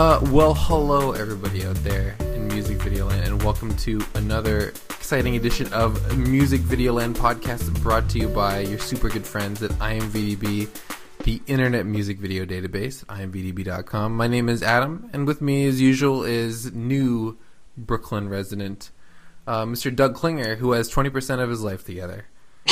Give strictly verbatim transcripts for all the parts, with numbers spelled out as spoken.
Uh, well, hello everybody out there in Music Video Land, and welcome to another exciting edition of Music Video Land podcast, brought to you by your super good friends at I M V D B, the Internet Music Video Database, I M V D B dot com. My name is Adam, and with me, as usual, is new Brooklyn resident, uh, Mister Doug Klinger, who has twenty percent of his life together.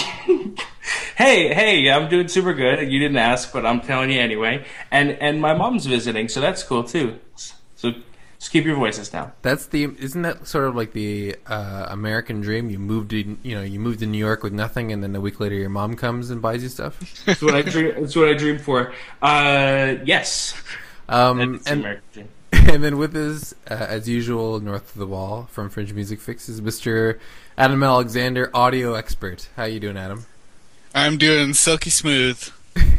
Hey, hey, I'm doing super good. You didn't ask, but I'm telling you anyway. And and my mom's visiting, so that's cool too. So just keep your voices down. That's the isn't that sort of like the uh, American dream? You moved to you know you moved to New York with nothing, and then a week later your mom comes and buys you stuff. That's what I dream. That's what I dream for. Uh, yes. Um, that's the and American dream. and then with us, uh, as usual, north of the wall from Fringe Music Fix is Mister Adam Alexander, audio expert. How you doing, Adam? I'm doing silky smooth.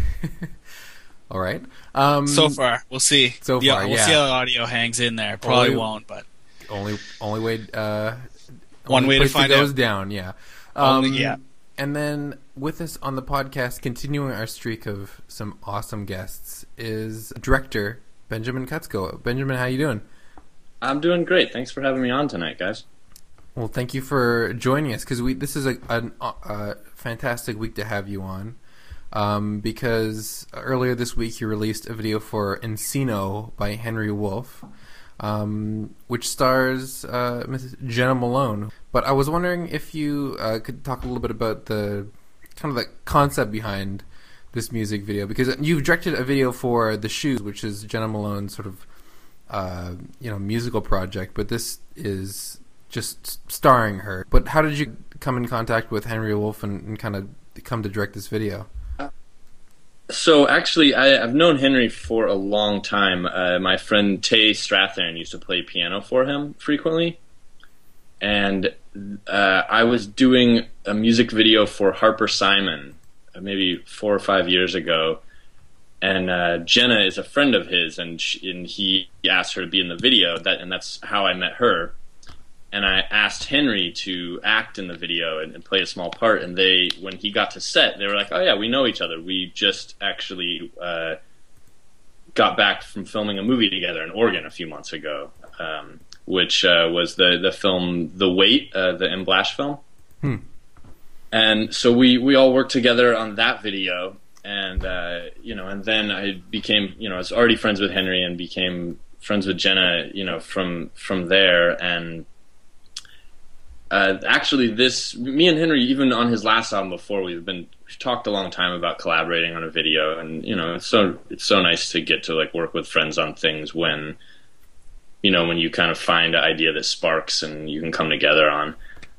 All right. Um, so far, we'll see. So yeah, far, we'll yeah. see how the audio hangs in there. Probably Only- won't, but Only, only way. Uh, One only way to place find it goes out. down. Yeah. Um, Only- yeah. And then with us on the podcast, continuing our streak of some awesome guests, is director Benjamin Kutzko. Benjamin, how you doing? I'm doing great. Thanks for having me on tonight, guys. Well, thank you for joining us, because we this is a, a, a fantastic week to have you on, um, because earlier this week you released a video for Encino by Henry Wolf, um, which stars uh, Missus Jenna Malone. But I was wondering if you uh, could talk a little bit about the kind of the concept behind this music video, because you've directed a video for The Shoes, which is Jenna Malone's sort of uh, you know musical project, but this is just starring her. But how did you come in contact with Henry Wolf and, and kind of come to direct this video? So actually, I, I've known Henry for a long time. Uh, my friend Tay Strathern used to play piano for him frequently. And uh, I was doing a music video for Harper Simon uh, maybe four or five years ago. And uh, Jenna is a friend of his, and, she, and he asked her to be in the video, that, and that's how I met her. And I asked Henry to act in the video and, and play a small part. And they, when he got to set, they were like, "Oh yeah, we know each other. We just actually uh, got back from filming a movie together in Oregon a few months ago, um, which uh, was the the film The Wait, uh, the M. Blash film." Hmm. And so we we all worked together on that video, and uh, you know, and then I became, you know, I was already friends with Henry and became friends with Jenna, you know, from from there. And Uh, actually, this me and Henry, even on his last album before, we've been we've talked a long time about collaborating on a video, and you know, it's so it's so nice to get to like work with friends on things when, you know, when you kind of find an idea that sparks and you can come together on.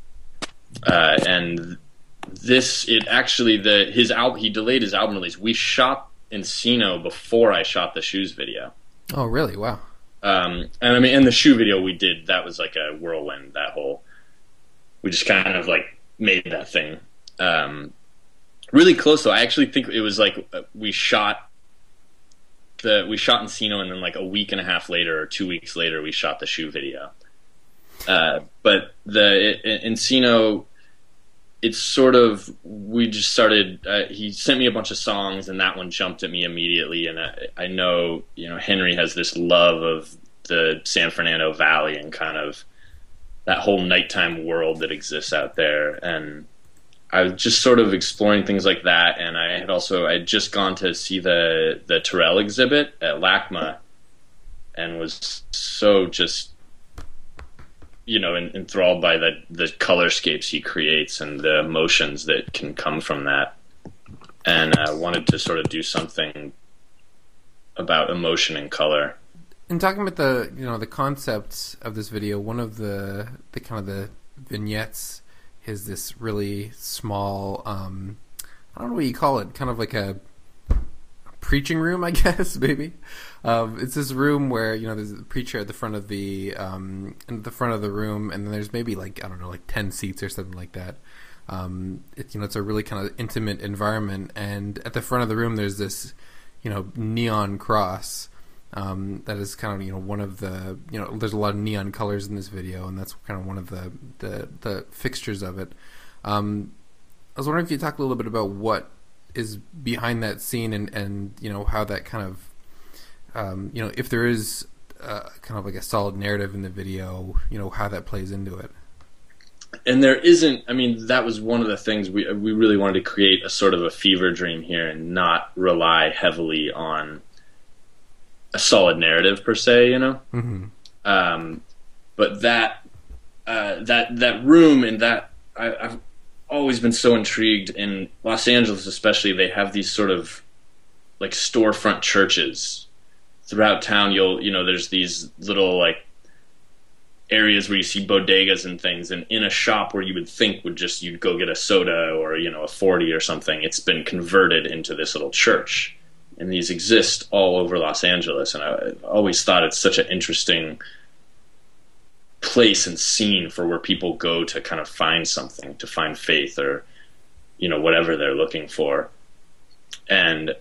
Uh, and this, it actually the his album he delayed his album release. We shot Encino before I shot the Shoes video. Oh, really? Wow. Um, and I mean, and the Shoe video we did, that was like a whirlwind. That whole. We just kind of like made that thing um, really close. Though I actually think it was like uh, we shot the we shot Encino, and then like a week and a half later or two weeks later we shot the Shoe video. Uh, but the it, Encino, it's sort of we just started. Uh, he sent me a bunch of songs, and that one jumped at me immediately. And I, I know you know Henry has this love of the San Fernando Valley and kind of that whole nighttime world that exists out there. And I was just sort of exploring things like that. And I had also, I had just gone to see the, the Terrell exhibit at LACMA and was so just, you know, enthralled by the, the colorscapes he creates and the emotions that can come from that. And I wanted to sort of do something about emotion and color. In talking about the you know the concepts of this video, one of the the kind of the vignettes is this really small, um, I don't know what you call it, kind of like a preaching room, I guess, maybe. Um, it's this room where you know there's a preacher at the front of the um, in the front of the room, and then there's maybe like I don't know like ten seats or something like that. Um, it, you know, it's a really kind of intimate environment, and at the front of the room there's this you know neon cross. Um, that is kind of you know one of the you know there's a lot of neon colors in this video, and that's kind of one of the the, the fixtures of it. Um, I was wondering if you could talk a little bit about what is behind that scene, and, and you know how that kind of um, you know if there is uh, kind of like a solid narrative in the video, you know, how that plays into it. And there isn't, I mean, that was one of the things we we really wanted to create a sort of a fever dream here and not rely heavily on a solid narrative per se, you know? Mm-hmm. Um, but that, uh, that, that room and that, I, I've always been so intrigued. In Los Angeles especially, they have these sort of like storefront churches throughout town. You'll, you know, there's these little like areas where you see bodegas and things, and in a shop where you would think would just, you'd go get a soda or, you know, a forty or something, it's been converted into this little church. And these exist all over Los Angeles. And I always thought it's such an interesting place and scene for where people go to kind of find something, to find faith or, you know, whatever they're looking for. And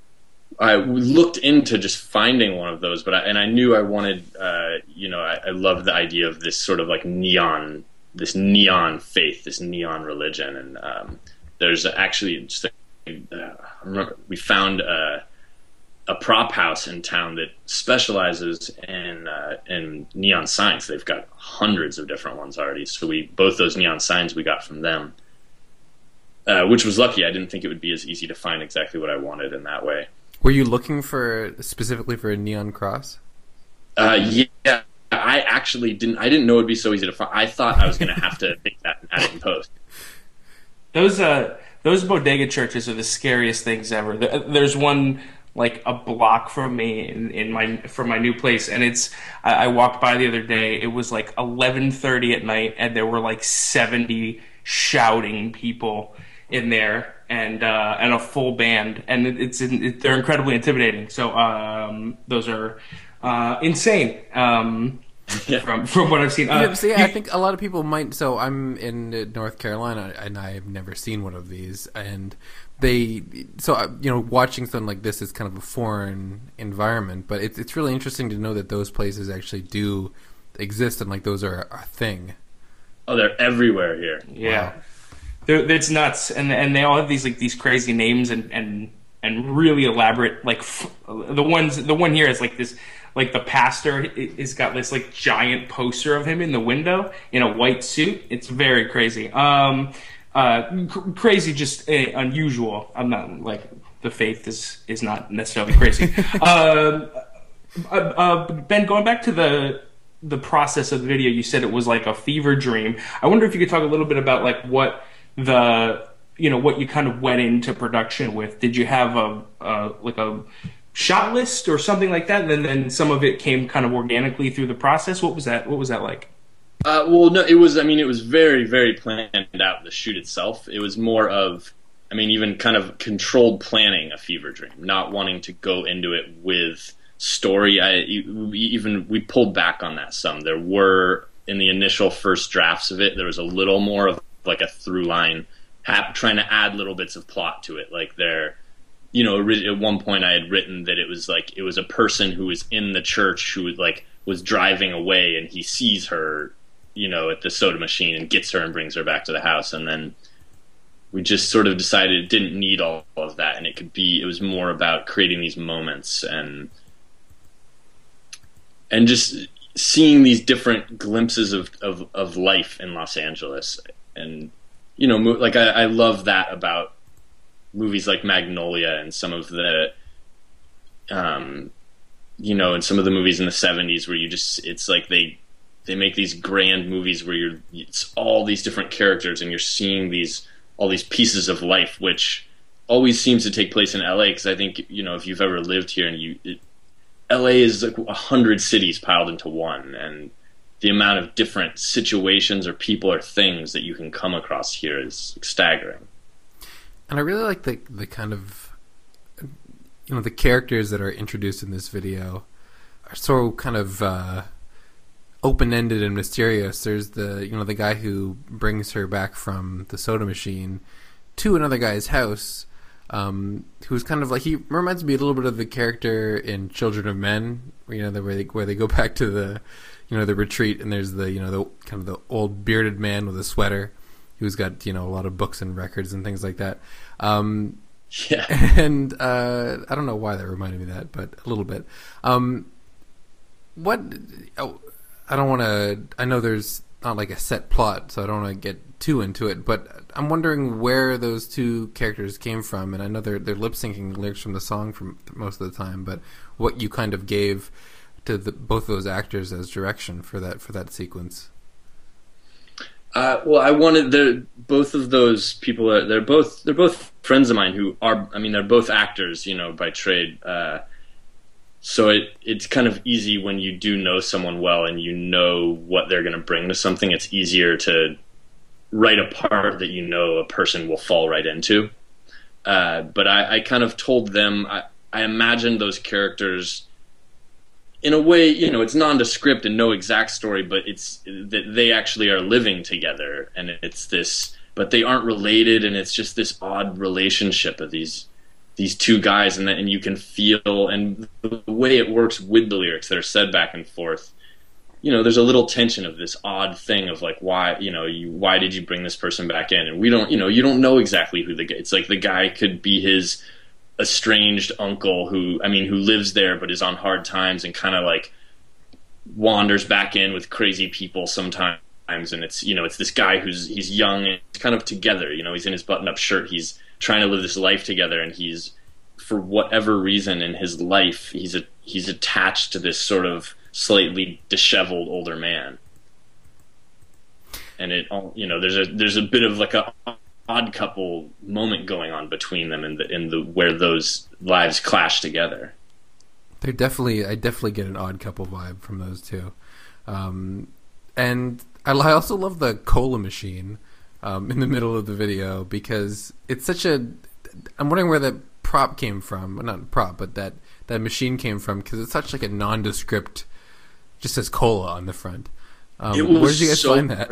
I looked into just finding one of those, but I, and I knew I wanted, uh, you know, I, I loved the idea of this sort of like neon, this neon faith, this neon religion. And um, there's actually just, a, uh, I remember we found a, a prop house in town that specializes in uh, in neon signs. They've got hundreds of different ones already. So we both those neon signs we got from them, uh, which was lucky. I didn't think it would be as easy to find exactly what I wanted in that way. Were you looking for specifically for a neon cross? Uh, yeah, I actually didn't. I didn't know it'd be so easy to find. I thought I was going to have to make that and add it in post. Those uh, those bodega churches are the scariest things ever. There's one like a block from me in, in my from my new place, and it's. I, I walked by the other day. It was like eleven thirty at night, and there were like seventy shouting people in there, and uh, and a full band, and it, it's it, they're incredibly intimidating. So um, those are uh, insane um, yeah. from from what I've seen. Uh, yeah, so yeah, I think a lot of people might. So I'm in North Carolina, and I've never seen one of these, and they. So you know, watching something like this is kind of a foreign environment, but it's it's really interesting to know that those places actually do exist, and like those are a thing. Oh, they're everywhere here. Yeah. Wow. They're, it's nuts, and and they all have these like these crazy names and and, and really elaborate. Like f- the ones, the one here is like this, like the pastor is got this like giant poster of him in the window in a white suit. It's very crazy, um, uh, cr- crazy, just uh, unusual. I'm not like the faith is is not necessarily crazy. um, uh, uh, Ben, going back to the. the process of the video, you said it was like a fever dream. I wonder if you could talk a little bit about like what the, you know, what you kind of went into production with. Did you have a, a like a shot list or something like that? And then, then some of it came kind of organically through the process. What was that? What was that like? Uh, well, no, it was, I mean, it was very, very planned out, the shoot itself. It was more of, I mean, even kind of controlled planning a fever dream, not wanting to go into it with story. I even we pulled back on that some. There were in the initial first drafts of it, there was a little more of like a through line, trying to add little bits of plot to it. Like there, you know, at one point I had written that it was like it was a person who was in the church who like was driving away, and he sees her, you know, at the soda machine and gets her and brings her back to the house, and then we just sort of decided it didn't need all of that, and it could be. It was more about creating these moments and. And just seeing these different glimpses of, of, of life in Los Angeles. And, you know, like I, I love that about movies like Magnolia and some of the, um, you know, and some of the movies in the seventies where you just, it's like they, they make these grand movies where you're, it's all these different characters and you're seeing these, all these pieces of life, which always seems to take place in L A. Cause I think, you know, if you've ever lived here and you, it, L A is like a hundred cities piled into one, and the amount of different situations or people or things that you can come across here is staggering. And I really like the the kind of, you know, the characters that are introduced in this video are so kind of uh, open-ended and mysterious. There's the, you know, the guy who brings her back from the soda machine to another guy's house. Um, who's kind of like, he reminds me a little bit of the character in Children of Men, you know, the, where they where they go back to the, you know, the retreat, and there's the, you know, the kind of the old bearded man with a sweater, who's got, you know, a lot of books and records and things like that. Um, yeah. And uh, I don't know why that reminded me of that, but a little bit. Um, what? Oh, I don't want to. I know there's not like a set plot, so I don't want to get too into it. But I'm wondering where those two characters came from, and I know they're they're lip syncing lyrics from the song from most of the time. But what you kind of gave to the, both those actors as direction for that for that sequence. Uh, well, I wanted the both of those people. Are, they're both they're both friends of mine who are. I mean, they're both actors, you know, by trade. Uh, so it it's kind of easy when you do know someone well and you know what they're going to bring to something. It's easier to write a part that you know a person will fall right into. Uh, but I, I kind of told them. I, I imagined those characters. In a way, you know, it's nondescript and no exact story, but it's that they actually are living together, and it's this, but they aren't related, and it's just this odd relationship of these these two guys, and and you can feel, and the way it works with the lyrics that are said back and forth, you know, there's a little tension of this odd thing of like, why, you know, you why did you bring this person back in, and we don't, you know, you don't know exactly who the guy. It's like the guy could be his estranged uncle who, I mean, who lives there but is on hard times and kind of like wanders back in with crazy people sometimes. And it's, you know, it's this guy who's, he's young and kind of together, you know, he's in his button up shirt. He's trying to live this life together, and he's, for whatever reason in his life, he's a, he's attached to this sort of slightly disheveled older man. And it, you know, there's a, there's a bit of like a odd couple moment going on between them, in the in the where those lives clash together. They're definitely, I definitely get an odd couple vibe from those two, um, and I, I also love the cola machine um, in the middle of the video, because it's such a. I'm wondering where that prop came from, not prop, but that that machine came from, because it's such like a nondescript, just says cola on the front. Um, where did you guys so- find that?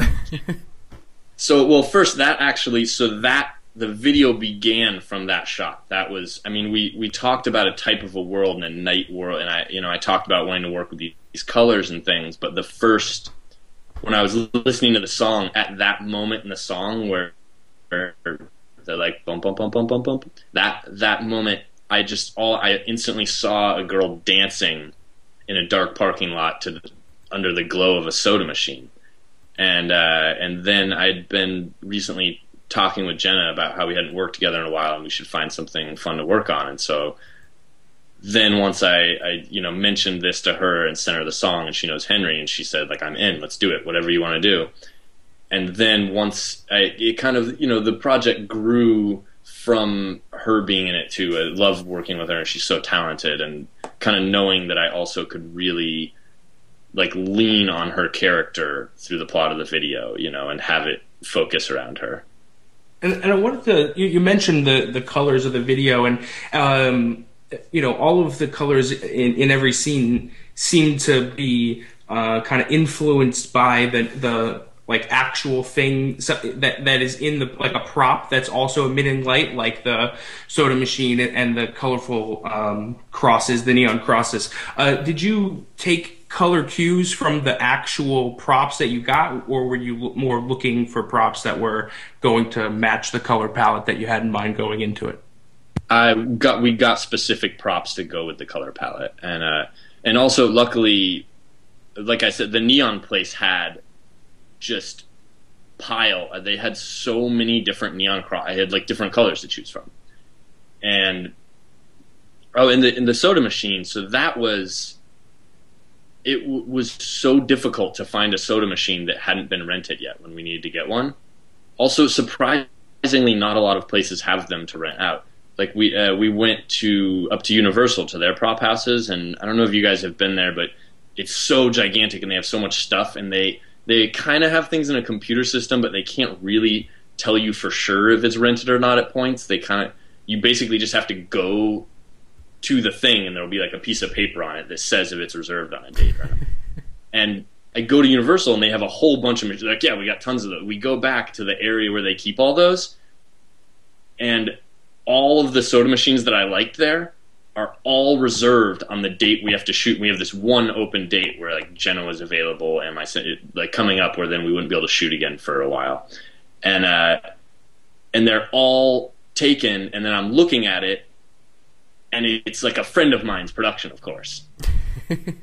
So, well, first that actually, so that, the video began from that shot. That was, I mean, we, we talked about a type of a world and a night world, and I, you know, I talked about wanting to work with these, these colors and things, but the first, when I was listening to the song, at that moment in the song where, where they're like, bum, bum, bum, bum, bum, bum, that, that moment, I just, all, I instantly saw a girl dancing in a dark parking lot to the, under the glow of a soda machine. And uh, and then I'd been recently talking with Jenna about how we hadn't worked together in a while and we should find something fun to work on. And so then once I, I you know mentioned this to her and sent her the song, and she knows Henry, and she said, like, I'm in, let's do it, whatever you want to do. And then once I, it kind of, you know, the project grew from her being in it too. I love working with her. She's so talented, and kind of knowing that I also could really like lean on her character through the plot of the video, you know, and have it focus around her. And, and I wanted to, you, you mentioned the, the colors of the video, and, um, you know, all of the colors in, in every scene seem to be uh, kind of influenced by the, the like actual thing that that is in the, like a prop that's also emitting light, like the soda machine and the colorful um, crosses, the neon crosses. Uh, did you take color cues from the actual props that you got, or were you more looking for props that were going to match the color palette that you had in mind going into it? I got we got specific props to go with the color palette, and uh, and also luckily, like I said, the neon place had just pile. They had so many different neon cross. I had like different colors to choose from, and oh, in the in the soda machine. So that was. It w- was so difficult to find a soda machine that hadn't been rented yet when we needed to get one. Also, surprisingly, not a lot of places have them to rent out. Like we uh, we went to up to Universal to their prop houses, and I don't know if you guys have been there, but it's so gigantic and they have so much stuff, and they they kind of have things in a computer system, but they can't really tell you for sure if it's rented or not at points. They kind of you basically just have to go to the thing, and there'll be like a piece of paper on it that says if it's reserved on a date or not. And I go to Universal, and they have a whole bunch of machines. Like, yeah, we got tons of those. We go back to the area where they keep all those, and all of the soda machines that I liked there are all reserved on the date we have to shoot. We have this one open date where like Jenna was available, and my like coming up where then we wouldn't be able to shoot again for a while, and uh, and they're all taken. And then I'm looking at it. And it's like a friend of mine's production, of course.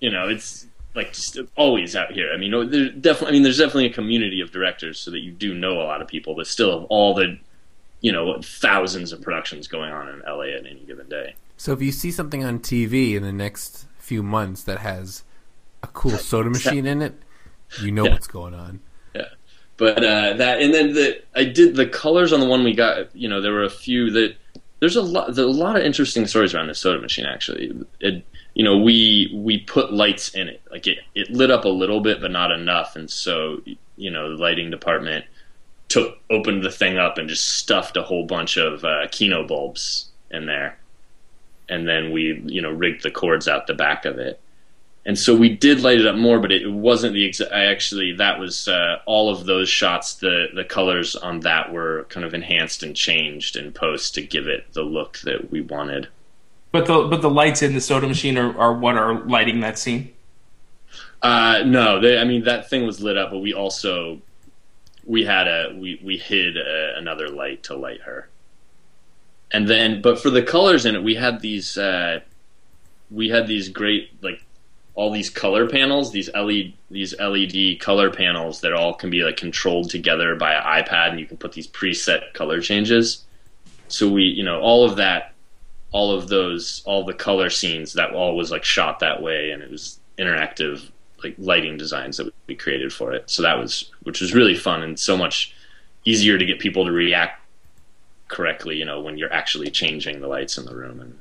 you know, it's like just always out here. I mean, there's definitely, I mean, there's definitely a community of directors, so that you do know a lot of people, but still of all the, you know, thousands of productions going on in L A at any given day. So if you see something on T V in the next few months that has a cool soda machine in it, you know yeah. what's going on. Yeah. But uh, that, and then the I did the colors on the one we got. You know, there were a few that there's a lot, there's a lot of interesting stories around the soda machine. Actually, it, you know, we we put lights in it, like it it lit up a little bit, but not enough, and so you know, the lighting department took opened the thing up and just stuffed a whole bunch of uh, Kino bulbs in there, and then we you know rigged the cords out the back of it. And so we did light it up more, but it wasn't the exact. I actually that was uh, all of those shots. The the colors on that were kind of enhanced and changed in post to give it the look that we wanted. But the but the lights in the soda machine are, are what are lighting that scene. Uh, no, they, I mean that thing was lit up, but we also we had a we we hid a, another light to light her. And then, but for the colors in it, we had these uh, we had these great like. all these color panels, these L E D, these L E D color panels that all can be like controlled together by an iPad, and you can put these preset color changes. So we, you know, all of that, all of those, all the color scenes, that all was like shot that way, and it was interactive, like lighting designs that we created for it. So that was, which was really fun and so much easier to get people to react correctly, you know, when you're actually changing the lights in the room. And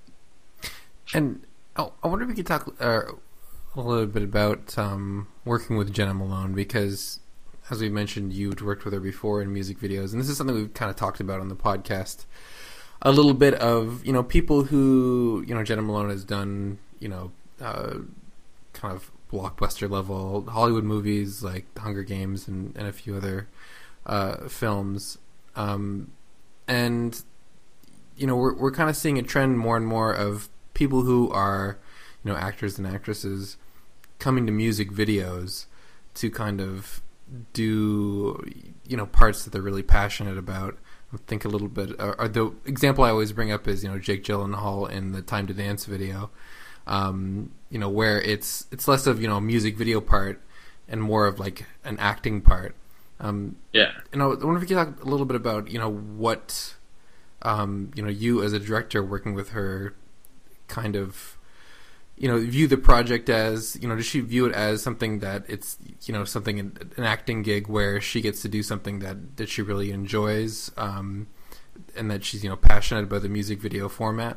and Oh, I wonder if we could talk uh, a little bit about um, working with Jena Malone, because, as we mentioned, you'd worked with her before in music videos, and this is something we've kind of talked about on the podcast. A little bit of, you know, people who, you know, Jena Malone has done, you know, uh, kind of blockbuster level Hollywood movies like Hunger Games and, and a few other uh, films. Um, and, you know, we're we're kind of seeing a trend more and more of people who are, you know, actors and actresses coming to music videos to kind of do, you know, parts that they're really passionate about. I think a little bit, or, or the example I always bring up is, you know, Jake Gyllenhaal in the Time to Dance video, um, you know, where it's it's less of, you know, a music video part and more of like an acting part. Um, yeah. And I wonder if you could talk a little bit about, you know, what, um, you know, you as a director working with her kind of, you know, view the project as, you know, does she view it as something that it's, you know, something, an acting gig where she gets to do something that, that she really enjoys, um, and that she's, you know, passionate about the music video format?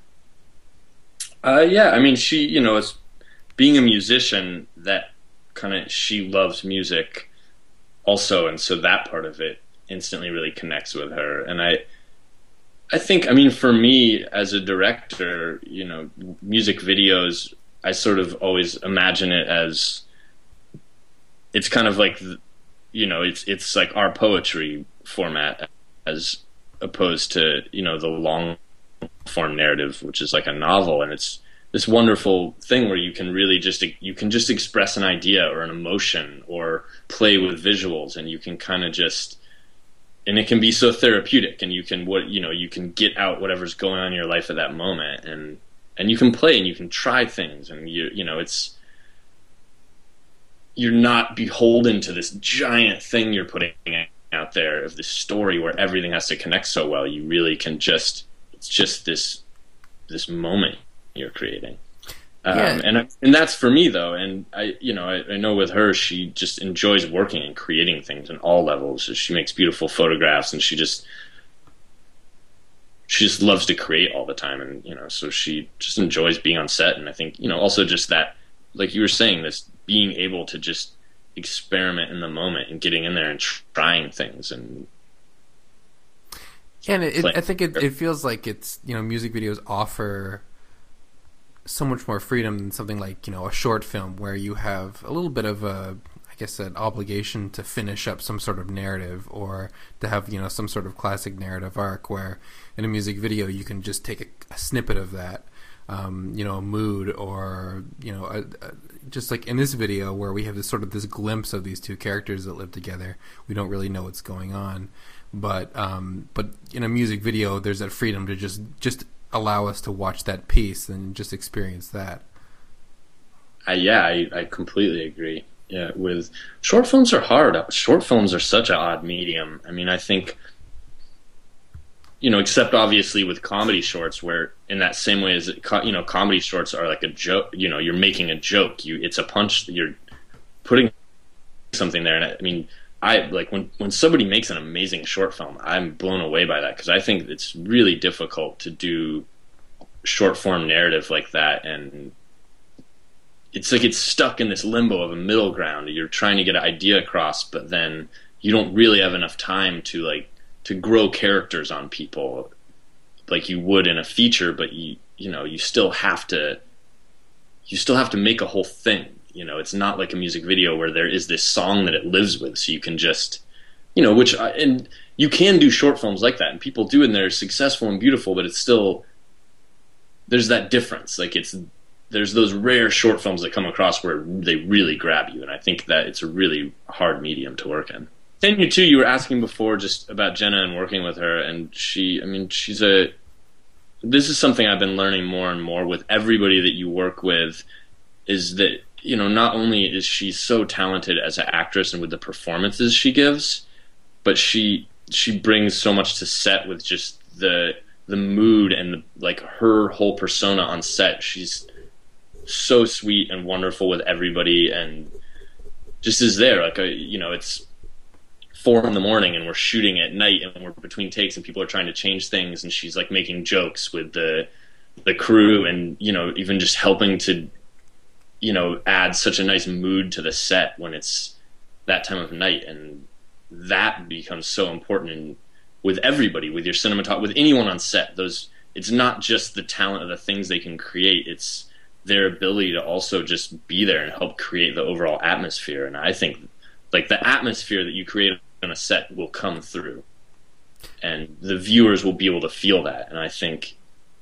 Uh, yeah, I mean, she, you know, as being a musician, that kind of, she loves music also, and so that part of it instantly really connects with her. And I, I think, I mean, for me as a director, you know, music videos, I sort of always imagine it as, it's kind of like, you know, it's it's like our poetry format as opposed to, you know, the long form narrative, which is like a novel. And it's this wonderful thing where you can really just, you can just express an idea or an emotion or play with visuals, and you can kind of just, and it can be so therapeutic, and you can, what you know, you can get out whatever's going on in your life at that moment, and and you can play and you can try things, and you you know, it's, you're not beholden to this giant thing you're putting out there of this story where everything has to connect so well. You really can just, it's just this this moment you're creating. Um, yeah. and and that's for me though, and I you know I, I know with her, she just enjoys working and creating things in all levels. So she makes beautiful photographs, and she just she just loves to create all the time, and you know, so she just enjoys being on set. And I think, you know, also just that, like you were saying, this being able to just experiment in the moment and getting in there and trying things. And yeah, and it, it, I think it, it feels like it's, you know, music videos offer so much more freedom than something like, you know, a short film where you have a little bit of a, I guess, an obligation to finish up some sort of narrative, or to have, you know, some sort of classic narrative arc, where in a music video you can just take a, a snippet of that, um, you know, a mood, or, you know, a, a, just like in this video where we have this sort of this glimpse of these two characters that live together. We don't really know what's going on, but um, but in a music video there's that freedom to just just allow us to watch that piece and just experience that. I, yeah, I, I completely agree. Yeah, with short films are hard. Short films are such an odd medium. I mean, I think, you know, except obviously with comedy shorts, where in that same way as you know, comedy shorts are like a joke. You know, you're making a joke. You, it's a punch. You're putting something there, and I, I mean, I like when when somebody makes an amazing short film, I'm blown away by that because I think it's really difficult to do short form narrative like that, and it's like it's stuck in this limbo of a middle ground. You're trying to get an idea across, but then you don't really have enough time to like to grow characters on people like you would in a feature. But you you know you still have to you still have to make a whole thing. You know, it's not like a music video where there is this song that it lives with, so you can just you know which and you can do short films like that, and people do, and they're successful and beautiful. But it's still there's that difference. Like it's there's those rare short films that come across where they really grab you, and I think that it's a really hard medium to work in. And you too, you were asking before just about Jenna and working with her, and she, I mean, she's a, this is something I've been learning more and more with everybody that you work with, is that, you know, not only is she so talented as an actress and with the performances she gives, but she, she brings so much to set with just the, the mood and the, like her whole persona on set. She's so sweet and wonderful with everybody, and just is there. Like, a, you know, it's four in the morning and we're shooting at night and we're between takes and people are trying to change things, and she's like making jokes with the the crew, and you know, even just helping to, you know, add such a nice mood to the set when it's that time of night. And that becomes so important in, with everybody, with your cinematographer, with anyone on set. Those, it's not just the talent of the things they can create, it's their ability to also just be there and help create the overall atmosphere. And I think like the atmosphere that you create on a set will come through, and the viewers will be able to feel that. And I think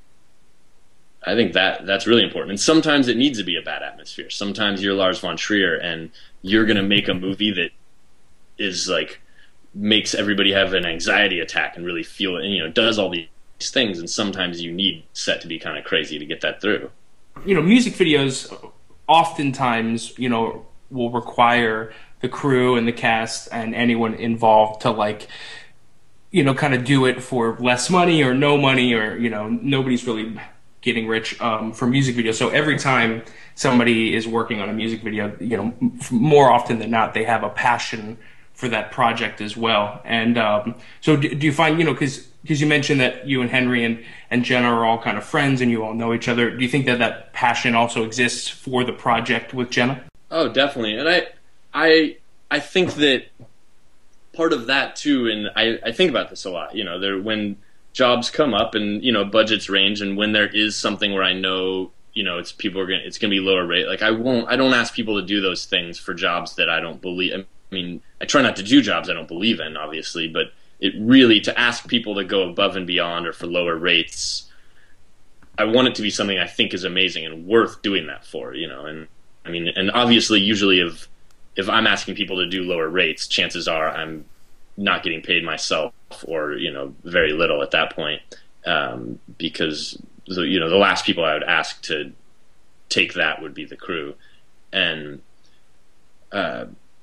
I think that that's really important. And sometimes it needs to be a bad atmosphere. Sometimes you're Lars von Trier and you're going to make a movie that is like makes everybody have an anxiety attack and really feel it, and you know, does all these things. And sometimes you need set to be kind of crazy to get that through. You know, music videos oftentimes, you know, will require the crew and the cast and anyone involved to like, you know, kind of do it for less money or no money, or, you know, nobody's really getting rich um, for music videos. So every time somebody is working on a music video, you know, more often than not, they have a passion for that project as well. And um, so do, do you find, you know, because because you mentioned that you and Henry and, and Jenna are all kind of friends and you all know each other, do you think that that passion also exists for the project with Jenna? Oh, definitely. And I I I think that part of that too, and I, I think about this a lot, you know, there when jobs come up and, you know, budgets range, and when there is something where I know, you know, it's people are going it's going to be lower rate, like I won't I don't ask people to do those things for jobs that I don't believe. I mean, I try not to do jobs I don't believe in, obviously, but it really, to ask people to go above and beyond or for lower rates, I want it to be something I think is amazing and worth doing that for, you know. And I mean, and obviously usually if if I'm asking people to do lower rates, chances are I'm not getting paid myself, or, you know, very little at that point, um, because the, you know, the last people I would ask to take that would be the crew. And uh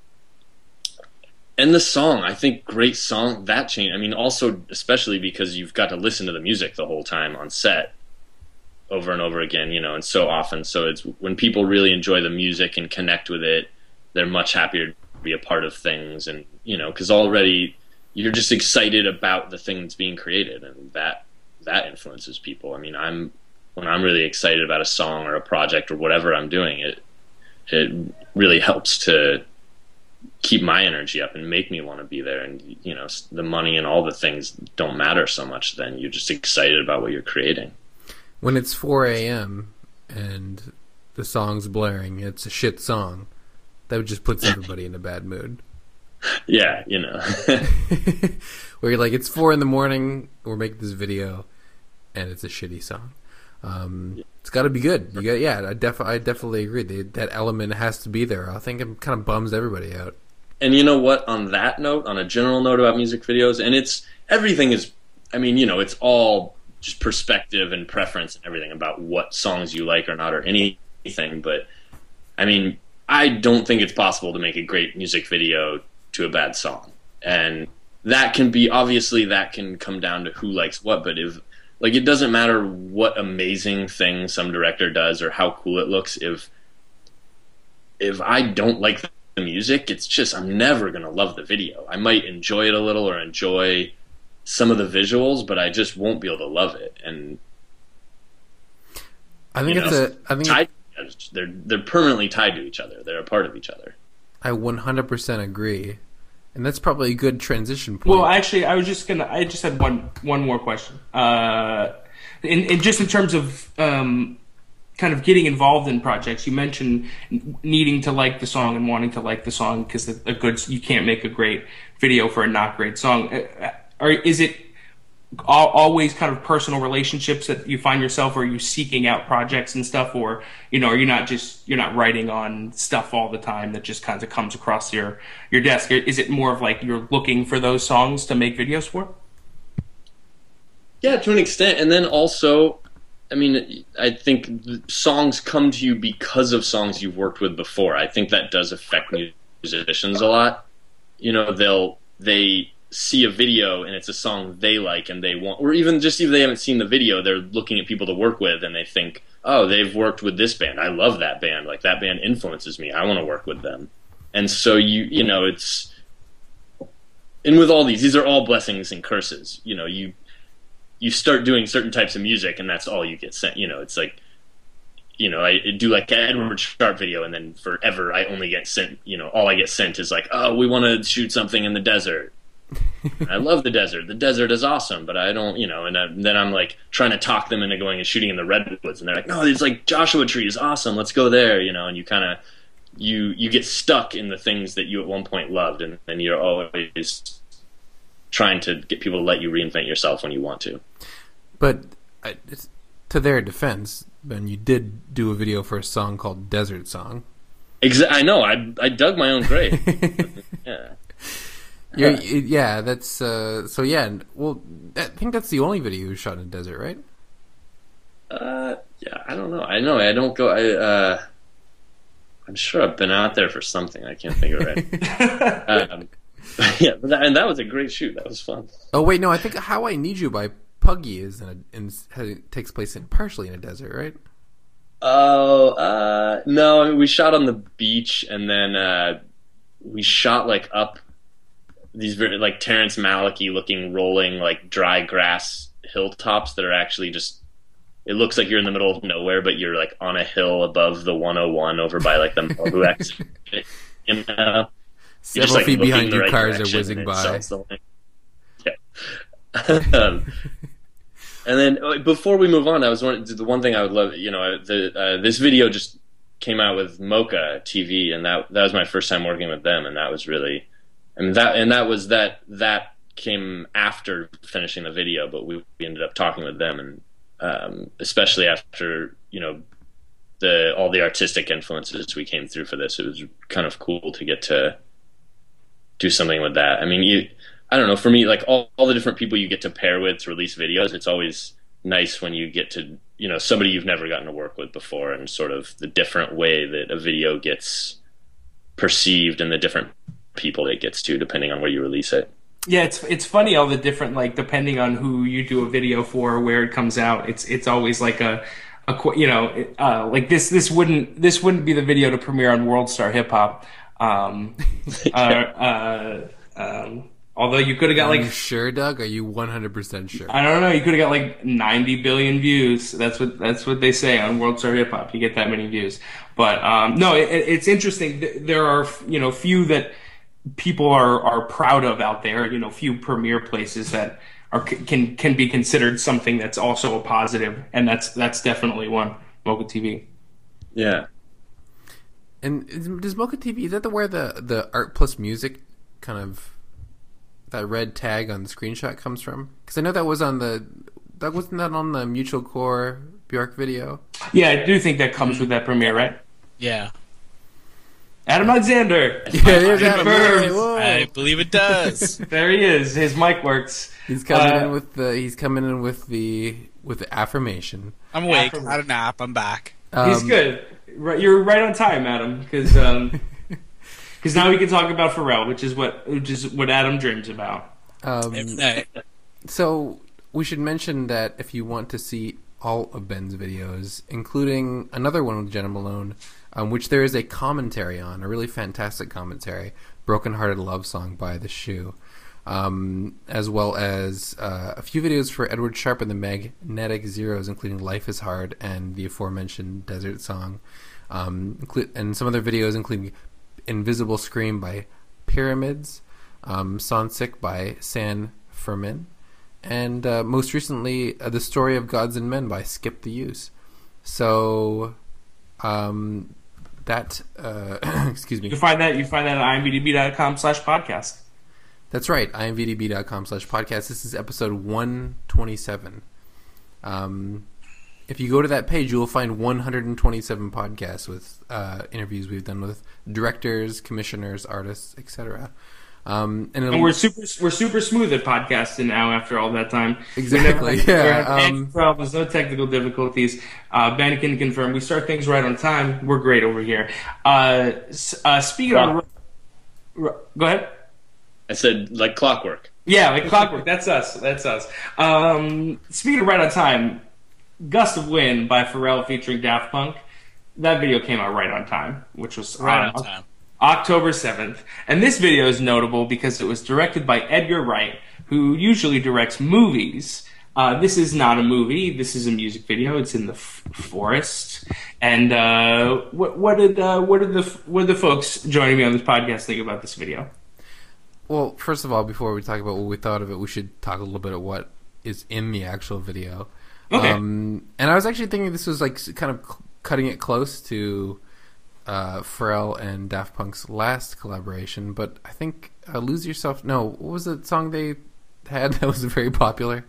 And the song, I think, great song, that change. I mean, also, especially because you've got to listen to the music the whole time on set over and over again, you know, and so often. So it's when people really enjoy the music and connect with it, they're much happier to be a part of things. And, you know, because already you're just excited about the thing that's being created, and that that influences people. I mean, I'm when I'm really excited about a song or a project or whatever I'm doing, it it really helps to keep my energy up and make me want to be there. And, you know, the money and all the things don't matter so much then. You're just excited about what you're creating. When it's four a.m. and the song's blaring, it's a shit song, that just puts everybody in a bad mood. Yeah, you know. Where you're like, it's four in the morning, we're making this video, and it's a shitty song. Um, it's got to be good. You got, yeah, I, def- I definitely agree. They, that element has to be there. I think it kind of bums everybody out. And you know what? On that note, on a general note about music videos, and it's everything is, I mean, you know, it's all just perspective and preference and everything about what songs you like or not or anything. But I mean, I don't think it's possible to make a great music video to a bad song. And that can be, obviously, that can come down to who likes what, but if, like, it doesn't matter what amazing thing some director does or how cool it looks, if, if I don't like the music, it's just, I'm never going to love the video. I might enjoy it a little or enjoy some of the visuals, but I just won't be able to love it. And I think it's know, a. I think tied, they're they're permanently tied to each other. They're a part of each other. I one hundred percent agree, and that's probably a good transition point. Well, actually, I was just gonna. I just had one one more question. Uh, in, in just in terms of um, kind of getting involved in projects, you mentioned needing to like the song and wanting to like the song because a good you can't make a great video for a not great song. Or is it always kind of personal relationships that you find yourself, or are you seeking out projects and stuff, or you know, are you not just you're not writing on stuff all the time that just kind of comes across your your desk? Is it more of like you're looking for those songs to make videos for? Yeah, to an extent, and then also, I mean, I think songs come to you because of songs you've worked with before. I think that does affect musicians a lot. You know, they'll they. see a video and it's a song they like and they want, or even just if they haven't seen the video, they're looking at people to work with and they think, oh, they've worked with this band. I love that band. Like that band influences me. I want to work with them. And so you, you know, it's, and with all these, these are all blessings and curses. You know, you, you start doing certain types of music and that's all you get sent. You know, it's like, you know, I do like an Edward Sharpe video and then forever I only get sent, you know, all I get sent is like, oh, we want to shoot something in the desert. I love the desert. The desert is awesome, but I don't, you know, and I, then I'm like trying to talk them into going and shooting in the redwoods, and they're like, no, it's like Joshua Tree is awesome. Let's go there, you know, and you kind of, you, you get stuck in the things that you at one point loved, and, and you're always trying to get people to let you reinvent yourself when you want to. But I, it's, to their defense, Ben, you did do a video for a song called Desert Song. Exa- I know. I, I dug my own grave. Yeah. You're, yeah, that's uh, so. Yeah, well, I think that's the only video you shot in a desert, right? Uh, yeah, I don't know. I know I don't go. I uh, I'm sure I've been out there for something. I can't think of it. um, yeah, but that, and that was a great shoot. That was fun. Oh wait, no, I think "How I Need You" by Puggy is in, a, in it takes place in partially in a desert, right? Oh, uh, no, I mean, we shot on the beach, and then uh, we shot like up these very like Terrence Malick-y looking rolling like dry grass hilltops that are actually just, it looks like you're in the middle of nowhere, but you're like on a hill above the one oh one over by like the Malibu exit. You know, several just, like, feet behind the you, right cars are direction, whizzing and by. Yeah. um, and then before we move on, I was one, the one thing I would love, you know, the, uh, this video just came out with Mocha T V, and that that was my first time working with them, and that was really. I mean that, and that was that. That came after finishing the video, but we, we ended up talking with them, and um, especially after you know the all the artistic influences we came through for this, it was kind of cool to get to do something with that. I mean, you, I don't know. For me, like all, all the different people you get to pair with to release videos, it's always nice when you get to you know somebody you've never gotten to work with before, and sort of the different way that a video gets perceived and the different people it gets to depending on where you release it. Yeah, it's it's funny all the different, like, depending on who you do a video for, where it comes out. It's it's always like a, a you know uh, like this this wouldn't this wouldn't be the video to premiere on World Star Hip Hop. Um, uh, uh, um, although you could have got Are like you sure, Doug? Are you one hundred percent sure? I don't know. You could have got like ninety billion views. That's what that's what they say on World Star Hip Hop. You get that many views. But um, no, it, it's interesting. There are you know few that people are, are proud of out there, you know, few premiere places that are can can be considered something that's also a positive, and that's that's definitely one, Mocha T V. Yeah. And is, does Mocha T V, is that the where the, the art plus music kind of, that red tag on the screenshot comes from? Because I know that was on the, that wasn't that on the Mutual Core Bjork video? Yeah, I do think that comes with that premiere, right? Yeah. Adam Alexander. Yeah, there's Adam. Confirmed. Whoa. I believe it does. There he is. His mic works. He's coming Uh, in with the, he's coming in with the, with the affirmation. I'm awake. After- Had a nap. I'm back. Um, He's good. right, you're right on time, Adam, because um, because now we can talk about Pharrell, which is what which is what Adam dreams about. Um, Every night. So we should mention that if you want to see all of Ben's videos, including another one with Jenna Malone, um, which there is a commentary on, a really fantastic commentary, Broken Hearted Love Song by The Shoe, um, as well as uh, a few videos for Edward Sharpe and the Magnetic Zeros, including Life is Hard and the aforementioned Desert Song, um, inclu- and some other videos including Invisible Scream by Pyramids, um, Sonsick by San Fermin, and uh, most recently, uh, The Story of Gods and Men by Skip the Use. So, um, that, uh, excuse me. You can find that, you find that at imvdb.com slash podcast. That's right, imvdb.com slash podcast. This is episode one twenty-seven. Um, if you go to that page, you will find one hundred twenty-seven podcasts with uh, interviews we've done with directors, commissioners, artists, et cetera. Um, and, And we're super we're super smooth at podcasting now after all that time. Exactly, Never, yeah, any um, problems, no technical difficulties. Uh, Ben can confirm we start things right on time. We're great over here. Uh, s- uh, speaking Wow. of, go ahead. I said like clockwork. Yeah, like clockwork. That's us. That's us. Um, speaking of right on time, Gust of Wind by Pharrell featuring Daft Punk. That video came out right on time, which was Right uh, on time. October seventh. And this video is notable because it was directed by Edgar Wright, who usually directs movies. Uh, this is not a movie. This is a music video. It's in the f- forest. And uh, what, what did uh, what did the what did the folks joining me on this podcast think about this video? Well, first of all, before we talk about what we thought of it, we should talk a little bit of what is in the actual video. Okay. Um, and I was actually thinking this was like kind of c- cutting it close to uh, Pharrell and Daft Punk's last collaboration, but I think uh, "Lose Yourself." No, what was the song they had that was very popular?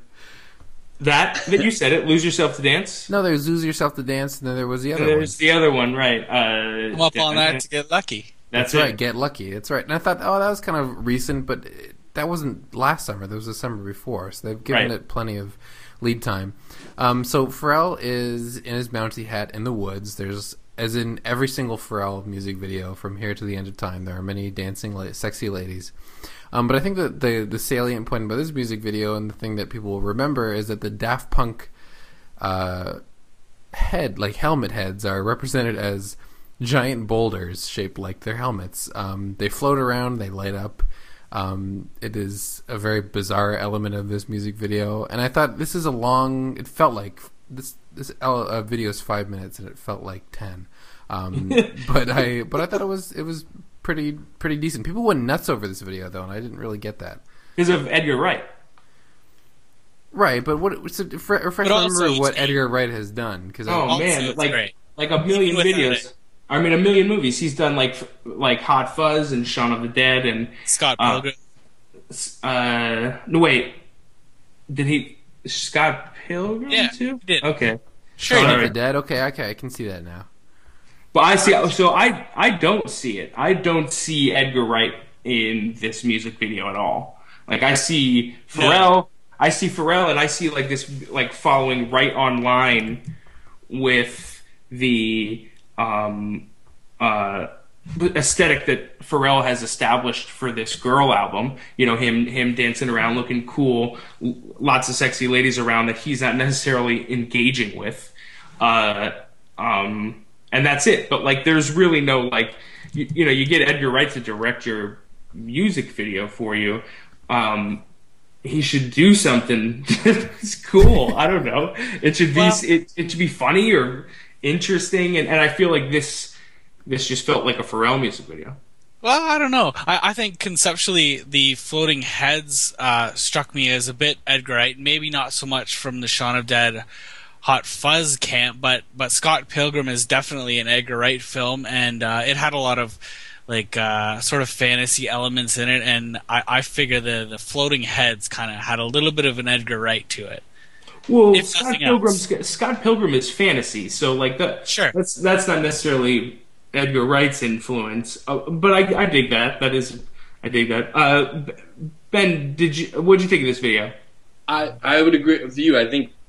That that you said it. Lose Yourself to Dance. No, there was "Lose Yourself to Dance," and then there was the other And one. there's the other one, right? Uh, Come up on that to get lucky. That's, That's it. right, "Get Lucky." That's right. And I thought, oh, that was kind of recent, but it, that wasn't last summer. That was the summer before, so they've given Right. it plenty of lead time. Um, so Pharrell is in his Mountie hat in the woods. There's, as in every single Pharrell music video from here to the end of time, there are many dancing, la- sexy ladies. Um, but I think that the the salient point about this music video and the thing that people will remember is that the Daft Punk uh, head, like helmet heads, are represented as giant boulders shaped like their helmets. Um, they float around, they light up. Um, it is a very bizarre element of this music video, and I thought this is a long. It felt like this this uh, video is five minutes, and it felt like ten. Um, but I but I thought it was it was pretty pretty decent. People went nuts over this video though, and I didn't really get that. Because of Edgar Wright. Right, but what? So, refresh But my also memory of what it's- Edgar Wright has done because Oh Also, man, it's like great. like a million Even without videos. it. I mean, a million movies. He's done like f- like Hot Fuzz and Shaun of the Dead and Scott Uh, Pilgrim. uh no wait, did he Scott Pilgrim Yeah, too? he did. Okay, Sure, Shaun he of the Alright. Dead. Okay, okay, I can see that now. but I see. So I I don't see it. I don't see Edgar Wright in this music video at all. Like I see Pharrell. I see Pharrell, and I see like this like following right on line with the um uh aesthetic that Pharrell has established for this girl album. You know, him him dancing around looking cool, l- lots of sexy ladies around that he's not necessarily engaging with. Uh um and that's it. But like there's really no like you, you know, you get Edgar Wright to direct your music video for you. Um he should do something it's cool. I don't know. It should be Well- it, it should be funny or interesting, and, and I feel like this this just felt like a Pharrell music video. Well, I don't know. I, I think conceptually the floating heads uh, struck me as a bit Edgar Wright. Maybe not so much from the Shaun of Dead Hot Fuzz camp, but but Scott Pilgrim is definitely an Edgar Wright film, and uh, it had a lot of like uh, sort of fantasy elements in it, and I, I figure the the floating heads kind of had a little bit of an Edgar Wright to it. Well, If Scott nothing Pilgrim else. Scott Pilgrim is fantasy, so like that. Sure. That's that's not necessarily Edgar Wright's influence, uh, but I, I dig that. That is, I dig that. Uh, Ben, did you? What did you think of this video? I, I would agree with you. I think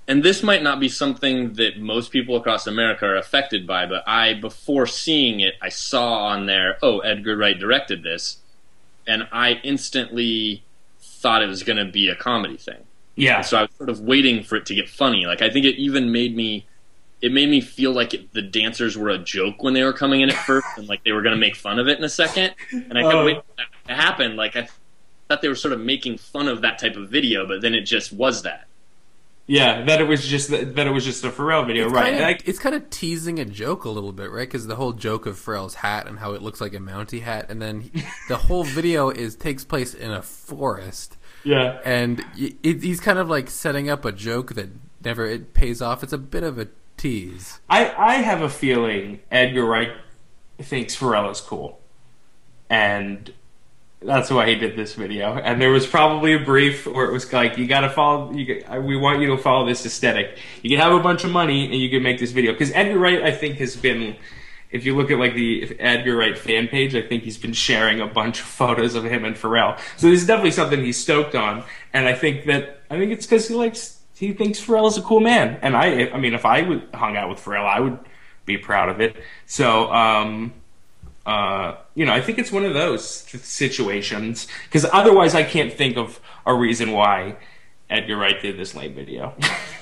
and this might not be something that most people across America are affected by, but I, before seeing it, I saw on there, oh, Edgar Wright directed this, and I instantly thought it was going to be a comedy thing. Yeah. And so I was sort of waiting for it to get funny. Like, I think it even made me, it made me feel like it, the dancers were a joke when they were coming in at first, and like they were going to make fun of it in a second. And I kept Oh. waiting for that to happen. Like, I thought they were sort of making fun of that type of video, but then it just was that. Yeah, that it was just that it was just a Pharrell video, It's right? Kind of, And I- it's kind of teasing a joke a little bit, right? Because the whole joke of Pharrell's hat and how it looks like a Mountie hat, and then he, the whole video is takes place in a forest, yeah. and y- it, he's kind of like setting up a joke that never it pays off. It's a bit of a tease. I, I have a feeling Edgar Wright thinks Pharrell is cool, and that's why he did this video. And there was probably a brief where it was like, you got to follow. You got, we want you to follow this aesthetic. You can have a bunch of money and you can make this video. Because Edgar Wright, I think, has been. If you look at like the Edgar Wright fan page, I think he's been sharing a bunch of photos of him and Pharrell. So this is definitely something he's stoked on. And I think that I think it's because he likes. He thinks Pharrell is a cool man, and I, I mean, if I would hung out with Pharrell, I would be proud of it. So, um, uh, you know, I think it's one of those situations because otherwise, I can't think of a reason why Edgar Wright did this lame video.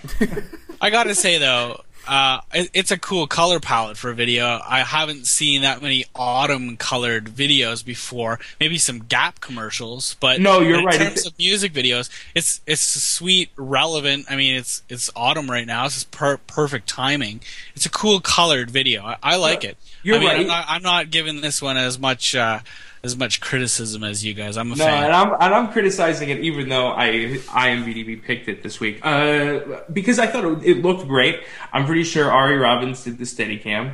I gotta say though, uh, it, it's a cool color palette for a video. I haven't seen that many autumn-colored videos before. Maybe some Gap commercials, but No, you're in right. terms It's- of music videos, it's it's sweet, relevant. I mean, it's it's autumn right now. This is per- perfect timing. It's a cool colored video. I, I like it. You're I mean, right. I'm not, I'm not giving this one as much uh, as much criticism as you guys. I'm a No, fan. and I'm and I'm criticizing it even though I IMDb picked it this week uh, because I thought it, it looked great. I'm pretty sure Ari Robbins did the Steadicam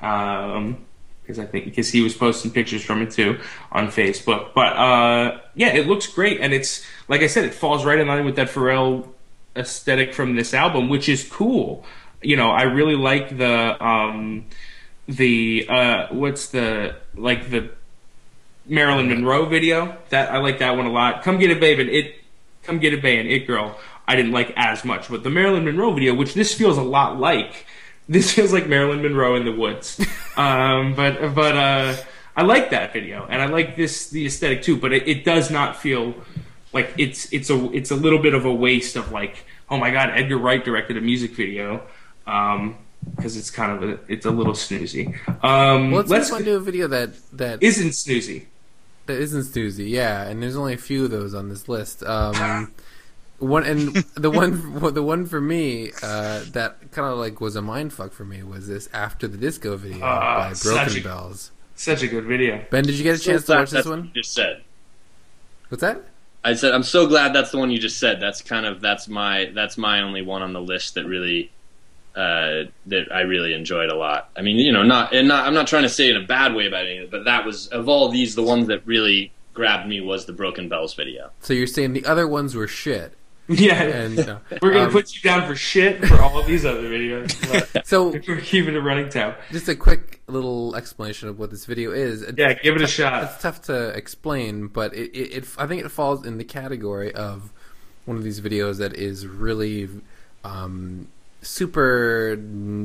um, because I think because he was posting pictures from it too on Facebook. But uh, yeah, it looks great, and it's like I said, it falls right in line with that Pharrell aesthetic from this album, which is cool. You know, I really like the um, the uh, what's the like the Marilyn Monroe video. That I like that one a lot. Come Get It Babe and It Come Get It Babe and It Girl I didn't like as much. But the Marilyn Monroe video, which this feels a lot like, this feels like Marilyn Monroe in the woods. um, but but uh, I like that video, and I like this the aesthetic too. But it, it does not feel like it's it's a it's a little bit of a waste of like, oh my god, Edgar Wright directed a music video. Um, because it's kind of a, it's a little snoozy. Um, Well, let's, let's move on to a video that that isn't snoozy. That isn't snoozy, yeah, and there's only a few of those on this list. Um, one and the one, the one for me uh, that kind of like was a mindfuck for me was this After the Disco video Uh, by such Broken a- Bells. Such a good video. Ben, did you get a chance to So watch this that's what one? you just said. What's that? I said I'm so glad that's the one you just said. That's kind of that's my that's my only one on the list that really uh, that I really enjoyed a lot. I mean, you know, not and not I'm not trying to say it in a bad way about it, but that was of all these, the one that really grabbed me was the Broken Bells video. So you're saying the other ones were shit? Yeah, And uh, we're gonna um, put you down for shit for all of these other videos. But So we're keeping a running tab. just a quick little explanation of what this video is. It's Yeah, give it a tough- shot. It's tough to explain, but it, it, it I think it falls in the category of one of these videos that is really um, super.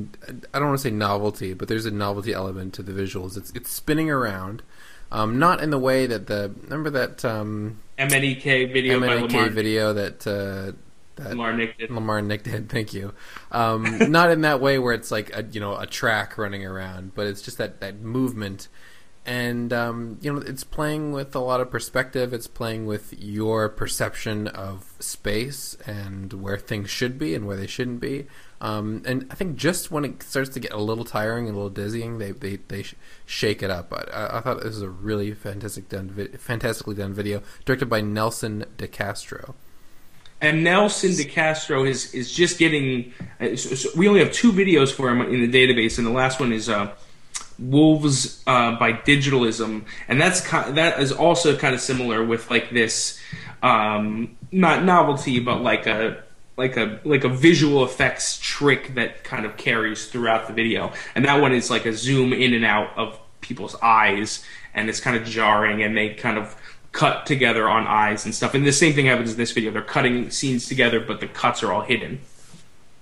I don't want to say novelty, but there's a novelty element to the visuals. It's it's spinning around, um, not in the way that the remember that um, M N E K video by M N A K Lamar, video that uh, that Lamar Nick did. Lamar and Nick did. Thank you. Um, not in that way where it's like a you know a track running around, but it's just that that movement, and um, you know it's playing with a lot of perspective. It's playing with your perception of space and where things should be and where they shouldn't be. Um, and I think just when it starts to get a little tiring and a little dizzying, they they, they sh- shake it up. But I, I thought this was a really fantastic done, vi- fantastically done video, directed by Nelson DeCastro. And Nelson DeCastro is is just getting. Uh, so, so we only have two videos for him in the database, and the last one is uh, Wolves uh, by Digitalism, and that's ki- that is also kind of similar with like this, um, not novelty, but like a like a like a visual effects trick that kind of carries throughout the video. And that one is like a zoom in and out of people's eyes, and it's kind of jarring, and they kind of cut together on eyes and stuff. And the same thing happens in this video. They're cutting scenes together, but the cuts are all hidden.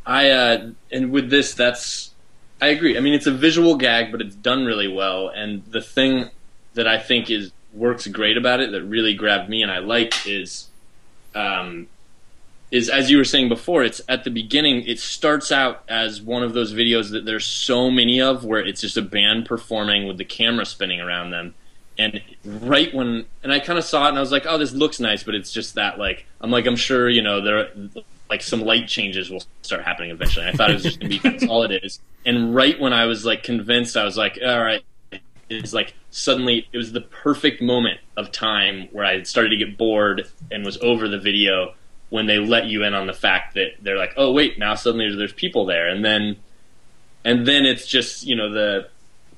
I uh, and with this, that's I agree. I mean, it's a visual gag, but it's done really well. And the thing that I think is works great about it, that really grabbed me and I like, is um, is as you were saying before. It's at the beginning. It starts out as one of those videos that there's so many of, where it's just a band performing with the camera spinning around them. And right when, and I kind of saw it and I was like, oh, this looks nice, but it's just that, like, I'm like, I'm sure, you know, there, like, some light changes will start happening eventually. And I thought it was just going to be, that's all it is. And right when I was, like, convinced, I was like, all right, it's like, suddenly, it was the perfect moment of time where I started to get bored and was over the video, when they let you in on the fact that they're like, oh, wait, now suddenly there's people there. And then, and then it's just, you know, the,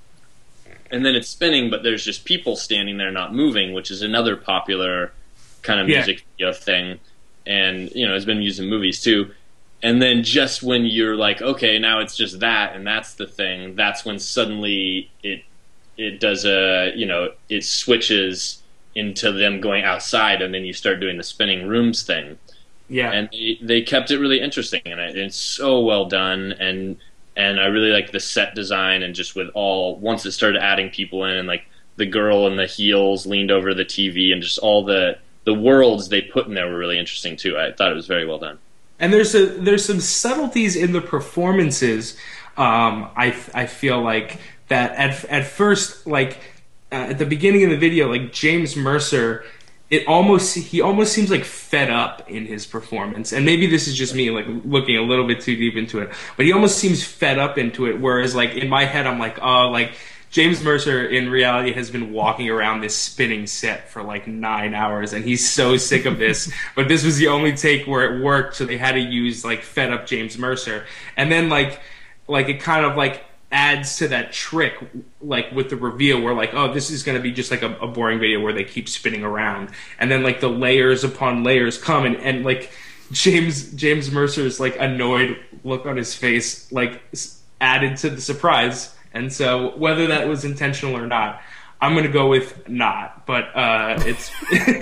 and then it's spinning, but there's just people standing there not moving, which is another popular kind of yeah. music video thing. And, you know, it's been used in movies too. And then just when you're like, okay, now it's just that, and that's the thing, that's when suddenly it it does a, you know, it switches into them going outside, and then you start doing the spinning rooms thing. Yeah. And they, they kept it really interesting, and it, it's so well done, and and I really like the set design, and just with all, once it started adding people in, and like the girl in the heels leaned over the T V, and just all the the worlds they put in there were really interesting too. I thought it was very well done. And there's a there's some subtleties in the performances. Um, I I feel like that at at first, like uh, at the beginning of the video, like James Mercer, it almost he almost seems like fed up in his performance. And maybe this is just me, like, looking a little bit too deep into it, but he almost seems fed up into it. Whereas, like, in my head, I'm like, oh, like, James Mercer in reality has been walking around this spinning set for like nine hours, and he's so sick of this. But this was the only take where it worked, so they had to use like fed up James Mercer. And then like like it kind of like adds to that trick, like with the reveal, where like, oh, this is going to be just like a, a boring video where they keep spinning around, and then like the layers upon layers come, and, and like James James Mercer's like annoyed look on his face like added to the surprise. And so, whether that was intentional or not, I'm going to go with not. But uh, it's,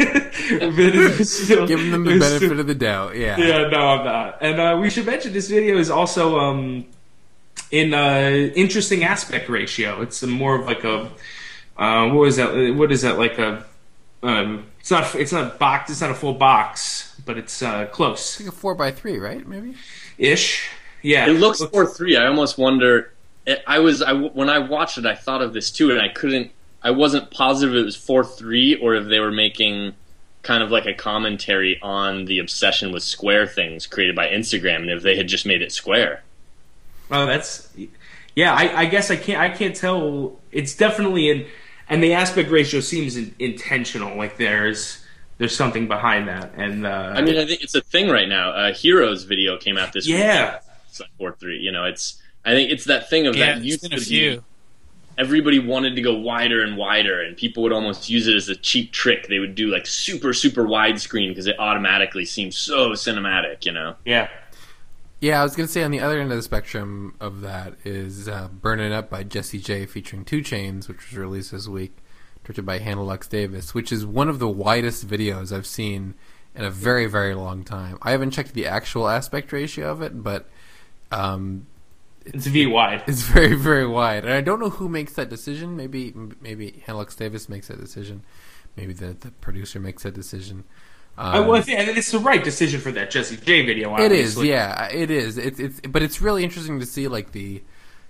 but it's still, giving them the benefit still, of the doubt. Yeah, yeah, no, I'm not. And uh, we should mention this video is also um, in uh, interesting aspect ratio. It's more of like a uh, what is that? What is that like a? Um, it's not. It's not box. It's not a full box, but it's uh, close. It's like a four by three, right? Maybe ish. Yeah, it looks four three. I almost wonder. I was I, when I watched it, I thought of this too, and I couldn't. I wasn't positive it was four three or if they were making kind of like a commentary on the obsession with square things created by Instagram, and if they had just made it square. Oh, that's yeah. I, I guess I can't. I can't tell. It's definitely in, and the aspect ratio seems in, intentional. Like there's there's something behind that. And uh, I mean, I think it's a thing right now. Uh, Heroes video came out this yeah. week. It's like four three. You know, it's. I think it's that thing of yeah, that used been a to few. be, everybody wanted to go wider and wider, and people would almost use it as a cheap trick. They would do like super, super widescreen because it automatically seems so cinematic, you know? Yeah. Yeah, I was going to say on the other end of the spectrum of that is uh, Burn It Up by Jessie J featuring two Chainz, which was released this week, directed by Hannah Lux Davis, which is one of the widest videos I've seen in a very, very long time. I haven't checked the actual aspect ratio of it, but... Um, It's V wide. It's very, very wide, and I don't know who makes that decision. Maybe, maybe Hannah Lux Davis makes that decision. Maybe the, the producer makes that decision. Um, I, well, I think it's the right decision for that Jessie J video. Obviously. It is, yeah, it is. It's, it's, but it's really interesting to see like the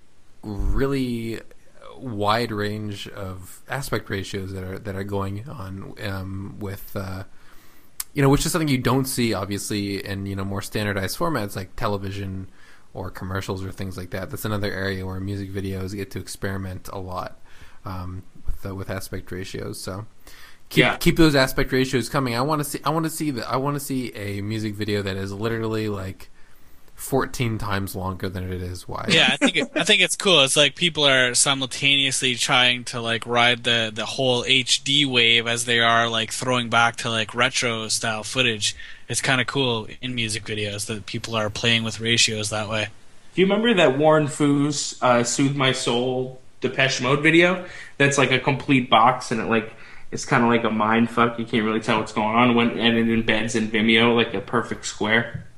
really wide range of aspect ratios that are that are going on um, with, uh, you know, which is something you don't see obviously in you know more standardized formats like television. Or commercials or things like that. That's another area where music videos get to experiment a lot um, with uh, with aspect ratios. So keep yeah. keep those aspect ratios coming. I want to see. I want to see that. I want to see a music video that is literally like fourteen times longer than it is wide. Yeah, I think it, I think it's cool. It's like people are simultaneously trying to like ride the the whole H D wave as they are like throwing back to like retro style footage. It's kind of cool in music videos that people are playing with ratios that way. Do you remember that Warren Foos uh, "Soothe My Soul" Depeche Mode video? That's like a complete box, and it like it's kind of like a mind fuck. You can't really tell what's going on when, and it embeds in Vimeo like a perfect square.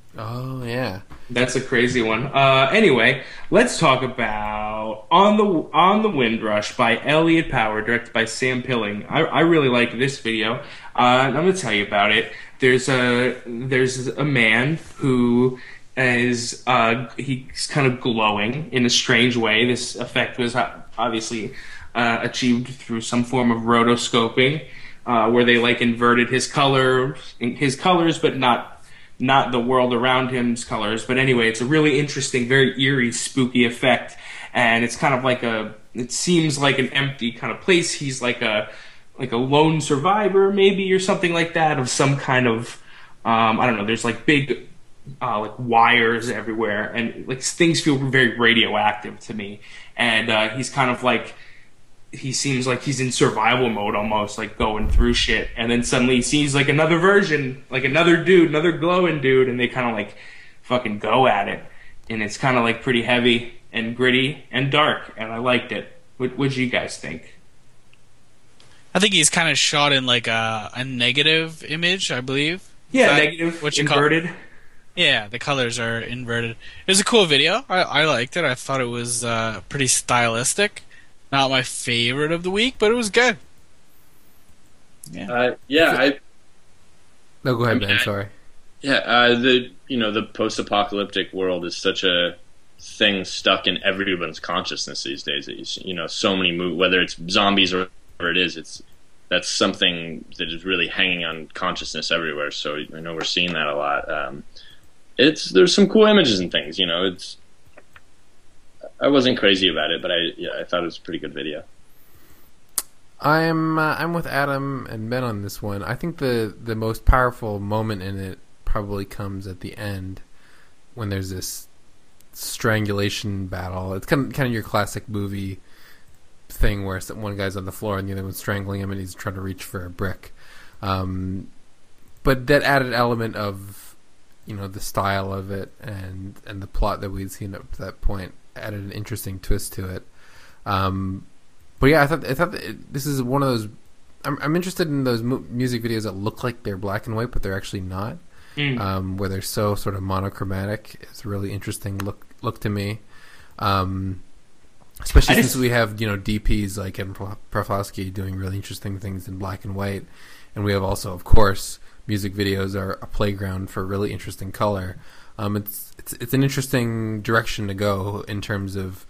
Oh yeah, That's a crazy one. Uh, anyway, let's talk about on the on the Windrush by Elliot Power, directed by Sam Pilling. I, I really like this video. Uh, and I'm going to tell you about it. There's a there's a man who is uh, he's kind of glowing in a strange way. This effect was obviously uh, achieved through some form of rotoscoping, uh, where they like inverted his color his colors, but not. not the world around him's colors, but anyway, it's a really interesting, very eerie, spooky effect, and it's kind of like a, it seems like an empty kind of place. He's like a, like a lone survivor, maybe, or something like that, of some kind of, um, I don't know, there's like big, uh, like wires everywhere, and like things feel very radioactive to me, and uh, he's kind of like, he seems like he's in survival mode almost, like going through shit, and then suddenly he sees like another version, like another dude, another glowing dude, and they kind of like fucking go at it, and it's kind of like pretty heavy and gritty and dark, and I liked it. What what'd you guys think? I think he's kind of shot in like a, a negative image, I believe. Yeah, Is that negative, what you inverted. Call? Yeah, the colors are inverted. It was a cool video. I, I liked it. I thought it was uh, pretty stylistic. Not my favorite of the week, but it was good. Yeah, uh, yeah. I, no, go ahead, I mean, Ben. I, Sorry. Yeah, uh, the you know the post-apocalyptic world is such a thing stuck in everyone's consciousness these days. That you, you know, so many movies, whether it's zombies or whatever it is, it's that's something that is really hanging on consciousness everywhere. So I know we're seeing that a lot. Um, it's there's some cool images and things. You know, it's. I wasn't crazy about it, but I yeah, I thought it was a pretty good video. I'm uh, I'm with Adam and Ben on this one. I think the the most powerful moment in it probably comes at the end when there's this strangulation battle. It's kind of, kind of your classic movie thing where some, one guy's on the floor and the other one's strangling him and he's trying to reach for a brick. Um, but that added element of, you know, the style of it and and the plot that we'd seen up to that point added an interesting twist to it. Um, but yeah, I thought I thought it, this is one of those. I'm, I'm interested in those mu- music videos that look like they're black and white, but they're actually not. Mm. Um, where they're so sort of monochromatic. It's a really interesting look look to me. Um, especially I since just, we have, you know, D Ps like Evan Proflowski doing really interesting things in black and white, and we have also, of course, music videos are a playground for really interesting color. Um, it's it's it's an interesting direction to go in terms of,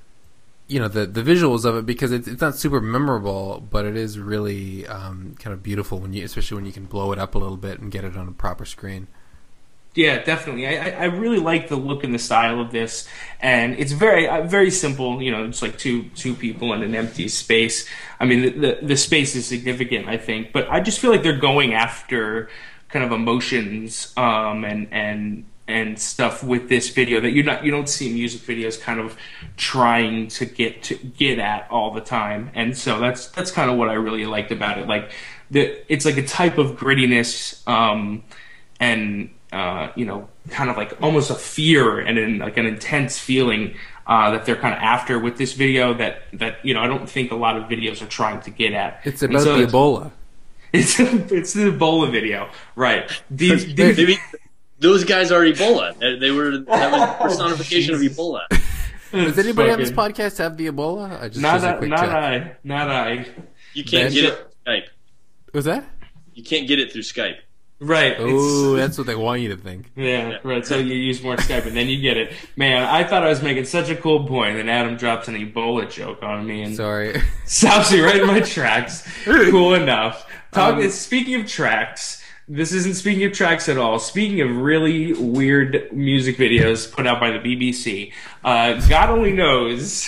you know, the the visuals of it, because it's it's not super memorable, but it is really um, kind of beautiful when you, especially when you can blow it up a little bit and get it on a proper screen. Yeah, definitely. I, I really like the look and the style of this, and it's very uh, very simple. You know, it's like two two people in an empty space. I mean, the, the the space is significant, I think, but I just feel like they're going after kind of emotions um, and and. and stuff with this video that you not you don't see music videos kind of trying to get to get at all the time, and so that's that's kind of what I really liked about it. Like the it's like a type of grittiness um, and uh, you know, kind of like almost a fear and an, like an intense feeling uh, that they're kind of after with this video that that you know I don't think a lot of videos are trying to get at. It's about so the it's, Ebola. It's it's the Ebola video, right? D- D- Maybe those guys are Ebola. They were that was the personification oh, of Ebola. Does anybody on this podcast have the Ebola? I just not a, a not check. I, not I. You can't ben, get it through Skype. Was that? You can't get it through Skype. Right. Oh, that's what they want you to think. Yeah, yeah, right. So you use more Skype and then you get it. Man, I thought I was making such a cool point, and Adam drops an Ebola joke on me and sorry, stops me right in my tracks. Cool enough. Talk. Um, speaking of tracks. This isn't speaking of tracks at all. Speaking of really weird music videos put out by the B B C, uh, God Only Knows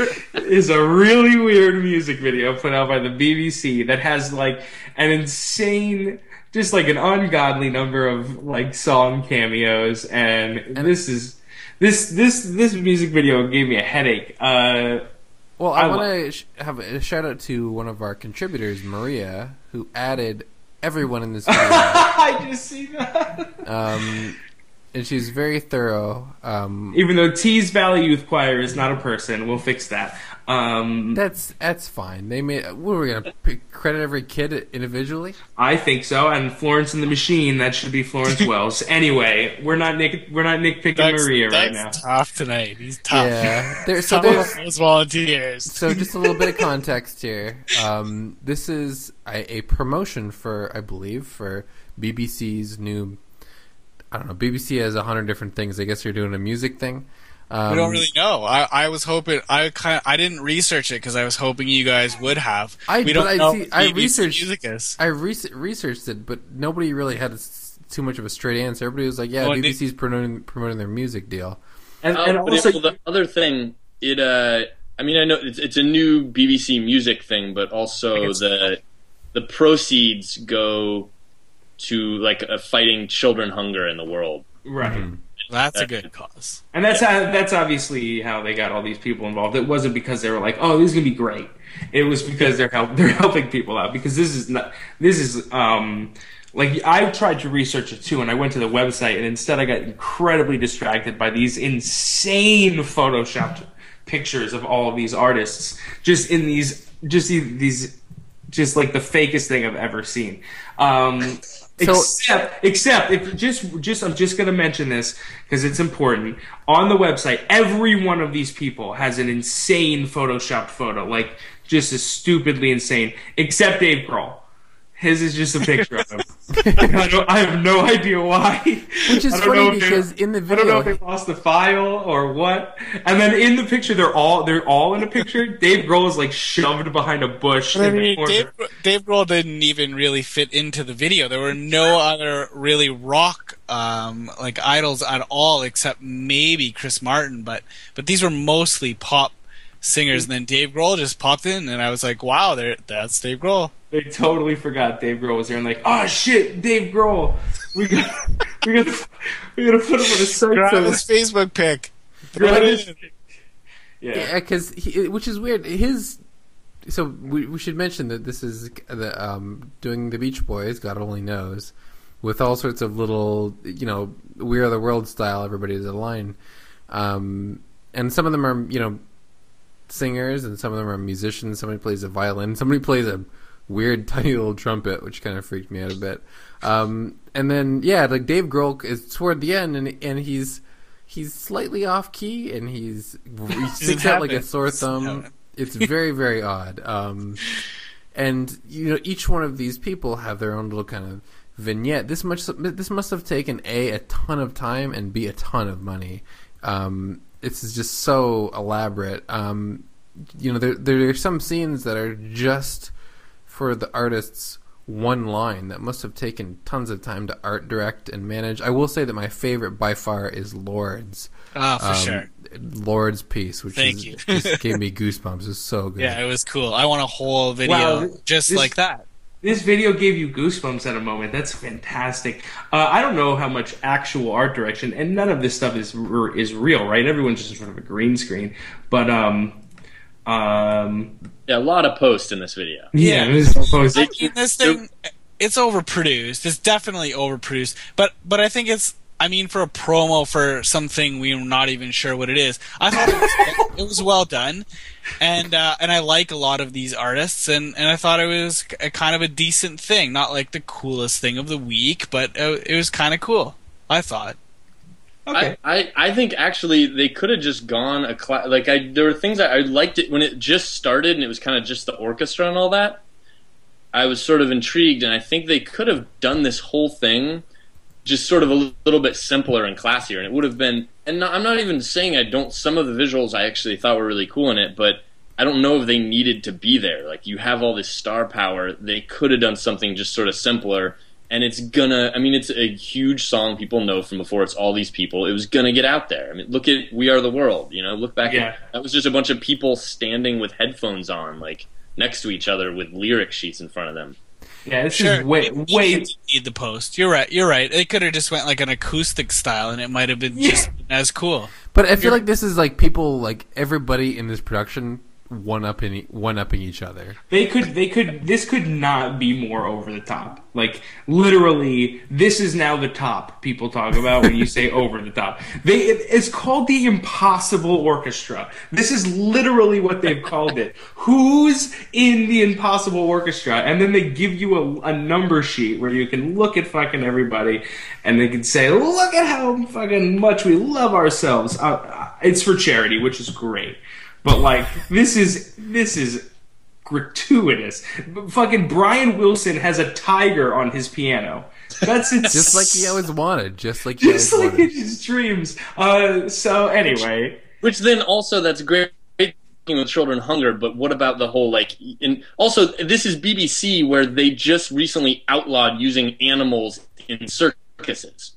is a really weird music video put out by the B B C that has like an insane, just like an ungodly number of like song cameos, and, and this is this this this music video gave me a headache. Uh, well, I, I want to sh- have a shout out to one of our contributors, Maria, who added everyone in this video. I just see that. Um, and she's very thorough. Um, Even though Tees Valley Youth Choir is not a person, we'll fix that. Um, that's that's fine. They made. What are we gonna pick, credit every kid individually? I think so. And Florence and the Machine, that should be Florence Wells. Anyway, we're not Nick. We're not Nick picking Doug's, Maria right Doug's now. tough tonight. He's tough. Yeah. There, so Tough there's on those volunteers. so just a little bit of context here. Um, this is a, a promotion for, I believe, for B B C's new. I don't know. B B C has a hundred different things. I guess you're doing a music thing. Um, We don't really know. I, I was hoping. I kind. I didn't research it because I was hoping you guys would have. I- we don't but I know. see- what I B B C researched- music is. I re- researched it, but nobody really had a s too much of a straight answer. Everybody was like, "Yeah, Well, B B they- C's promoting promoting their music deal." And, Oh, and but also, it, well, the other thing, it. Uh, I mean, I know it's it's a new B B C music thing, but also It's- the the proceeds go to like uh, fighting children hunger in the world. right. That's a good cause. And that's how, that's obviously how they got all these people involved. It wasn't because they were like, "Oh, this is gonna be great." It was because they're help they're helping people out. Because this is not this is um like I tried to research it too, and I went to the website, and instead I got incredibly distracted by these insane photoshopped pictures of all of these artists, just in these just these just like the fakest thing I've ever seen. Um, So- except, except if just, just I'm just gonna mention this because it's important. On the website, every one of these people has an insane photoshopped photo, like just as stupidly insane. Except Dave Grohl. His is just a picture of him. I, don't, I have no idea why. Which is I don't know funny if they- because in the I don't know video, if they lost the file or what. And then in the picture, they're all they're all in a picture. Dave Grohl is like shoved behind a bush. I in the mean, corner. Dave, Dave Grohl didn't even really fit into the video. There were no other really rock um, like idols at all, except maybe Chris Martin. But but these were mostly pop singers. And then Dave Grohl just popped in, and I was like, "Wow, there, that's Dave Grohl." They totally forgot Dave Grohl was there and like, oh shit, Dave Grohl. We got we got we got to put him on the site. Grab So his Facebook pic. grab Put it his- in. yeah. yeah, because which is weird. His so we we should mention that this is the um, doing the Beach Boys. God only knows, with all sorts of little, you know, We Are the World style. Everybody's a line, um, and some of them are, you know, singers, and some of them are musicians. Somebody plays a violin. Somebody plays a weird tiny little trumpet, which kind of freaked me out a bit. Um, and then yeah, like Dave Grohl is toward the end, and and he's he's slightly off key, and he's he sticks out like a sore thumb. It's very very odd. Um, and you know, each one of these people have their own little kind of vignette. This much this must have taken a a ton of time and b a ton of money. Um, it's just so elaborate. Um, you know, there there are some scenes that are just for the artist's one line that must have taken tons of time to art direct and manage. I will say that my favorite by far is Lord's. Oh, for um, sure. Lord's piece, which Thank is, you. just gave me goosebumps. It's so good. Yeah, it was cool. I want a whole video Wow, just this- like that. This video gave you goosebumps at a moment. That's fantastic. Uh, I don't know how much actual art direction, and none of this stuff is r- is real, right? Everyone's just sort of a green screen. But um, um, Yeah, a lot of posts in this video. yeah, Yeah. this is supposed I to- mean, this thing, it's overproduced. It's definitely overproduced. But but I think it's, I mean, for a promo for something we're not even sure what it is, I thought it was, it was well done. And uh, and I like a lot of these artists, and, and I thought it was a kind of a decent thing. Not like the coolest thing of the week, but it, it was kind of cool, I thought. okay. I, I, I think actually they could have just gone a cla- like I there were things that I liked it when it just started and it was kind of just the orchestra and all that. I was sort of intrigued, and I think they could have done this whole thing just sort of a little bit simpler and classier, and it would have been. And not, I'm not even saying I don't. Some of the visuals I actually thought were really cool in it, but I don't know if they needed to be there. Like, you have all this star power, they could have done something just sort of simpler. And it's gonna, I mean, it's a huge song people know from before. It's all these people. It was gonna get out there. I mean, look at We Are the World, you know, look back Yeah. at, that was just a bunch of people standing with headphones on, like, next to each other with lyric sheets in front of them. Yeah, this Sure, is way it- it way. didn't need the post. You're right. You're right. It could have just went like an acoustic style, and it might have been Yeah. just as cool. But I feel like this is like people, like everybody in this production one upping one upping each other. They could, they could, this could not be more over the top. Like, literally, this is now the top people talk about when you say over the top. They, it, it's called the Impossible Orchestra. This is literally what they've called it. Who's in the Impossible Orchestra? And then they give you a, a number sheet where you can look at fucking everybody and they can say, look at how fucking much we love ourselves. Uh, it's for charity, which is great. But like, this is this is gratuitous. Fucking Brian Wilson has a tiger on his piano. That's it. Just like he always wanted. Just like he just always like wanted. in his dreams. Uh, so anyway, Which then also that's great with children hunger, but what about the whole like? And also, this is B B C where they just recently outlawed using animals in circuses.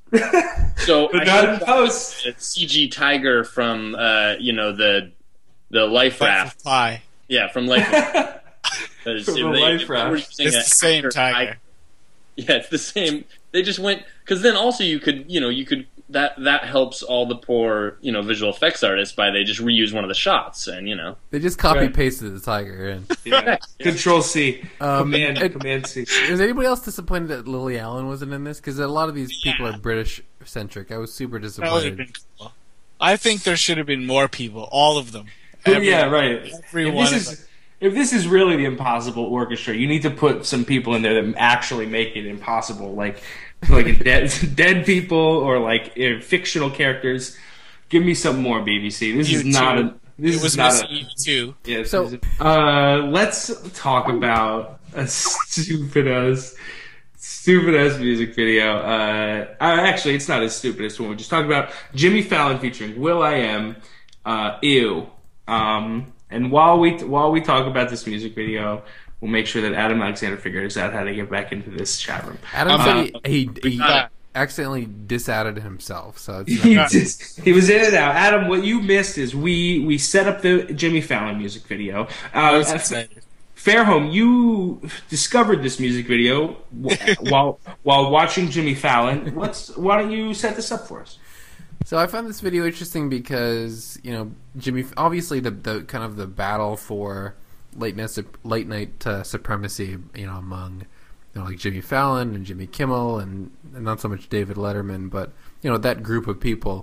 So but I not in heard post. a C G tiger from uh, you know the the life raft. Fly. Yeah, from Life Raft. From the Life Raft. It's the same tiger. Yeah, it's the same. They just went because then also you could you know you could that that helps all the poor you know visual effects artists by they just reuse one of the shots and you know They just copy Right. pasted the tiger in. Yeah. Control C. Um, Command and- Command C. Is anybody else disappointed that Lily Allen wasn't in this? Because a lot of these people are British centric. I was super That would have disappointed. been cool. I think there should have been more people. All of them. Oh, Every- yeah, right. every If one this of is if this is really the Impossible Orchestra, you need to put some people in there that actually make it impossible, like like dead dead people or like uh, fictional characters. Give me some more B B C. This You is not too. a. This It is was not missing a. you too. Yeah, So- so uh, let's talk about a stupid ass, stupid ass music video. Uh, uh, actually, it's not as stupid as the one we just talked about. Jimmy Fallon featuring Will I Am. Uh, ew. Um, and while we while we talk about this music video, we'll make sure that Adam Alexander figures out how to get back into this chat room. Adam Uh, said he, he, he got accidentally disadded himself. So it's He not, just he was in and out. Adam, what you missed is we we set up the Jimmy Fallon music video. I Uh, was at- excited. Fairhome, you discovered this music video w- while while watching Jimmy Fallon. Let's why don't you set this up for us? So I found this video interesting because, you know, Jimmy, obviously the, the kind of the battle for late night, late night uh, supremacy, you know, among, you know, like Jimmy Fallon and Jimmy Kimmel and, and not so much David Letterman, but, you know, that group of people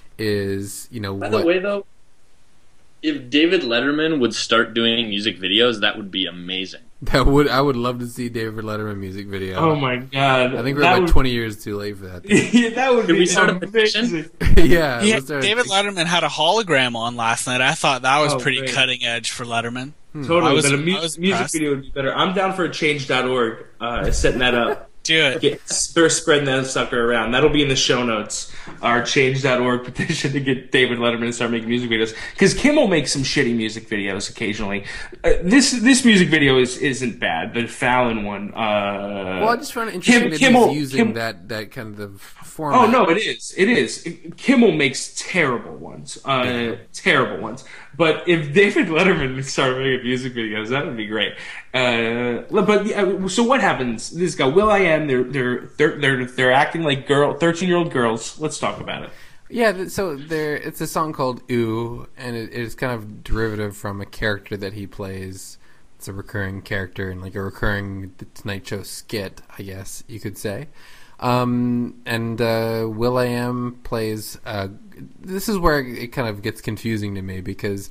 is, you know, By what, the way, though, if David Letterman would start doing music videos, that would be amazing. that would, I would love to see David Letterman music video. Oh my god! I think we're that like would, twenty years too late for that. yeah, that would Could be we start a petition? amazing. yeah. Yeah, let's start- David Letterman had a hologram on last night. I thought that was Oh, pretty great. cutting edge for Letterman. Totally, I was- but a I mu- was music impressed. video would be better. I'm down for a change dot org, uh, setting that up. Do it. Get, they're spreading that sucker around. That'll be in the show notes. Our change dot org petition to get David Letterman to start making music videos. Because Kimmel makes some shitty music videos occasionally. Uh, this this music video is isn't bad. The Fallon one. Uh, Well, I just found it interesting Kim- that Kimmel- he's using Kim- that, that kind of format. Oh no, it is. It is. Kimmel makes terrible ones. Uh, terrible ones. But if David Letterman started making music videos, that would be great. Uh, but yeah, so what happens? This guy Will I Am. They're they're they're they're, they're acting like girl thirteen year old girls. Let's talk about it. Yeah, th- so there, it's a song called "Ooh," and it is kind of derivative from a character that he plays. It's a recurring character in like a recurring The Tonight Show skit, I guess you could say. Um, and uh, Will I Am plays. Uh, this is where it kind of gets confusing to me because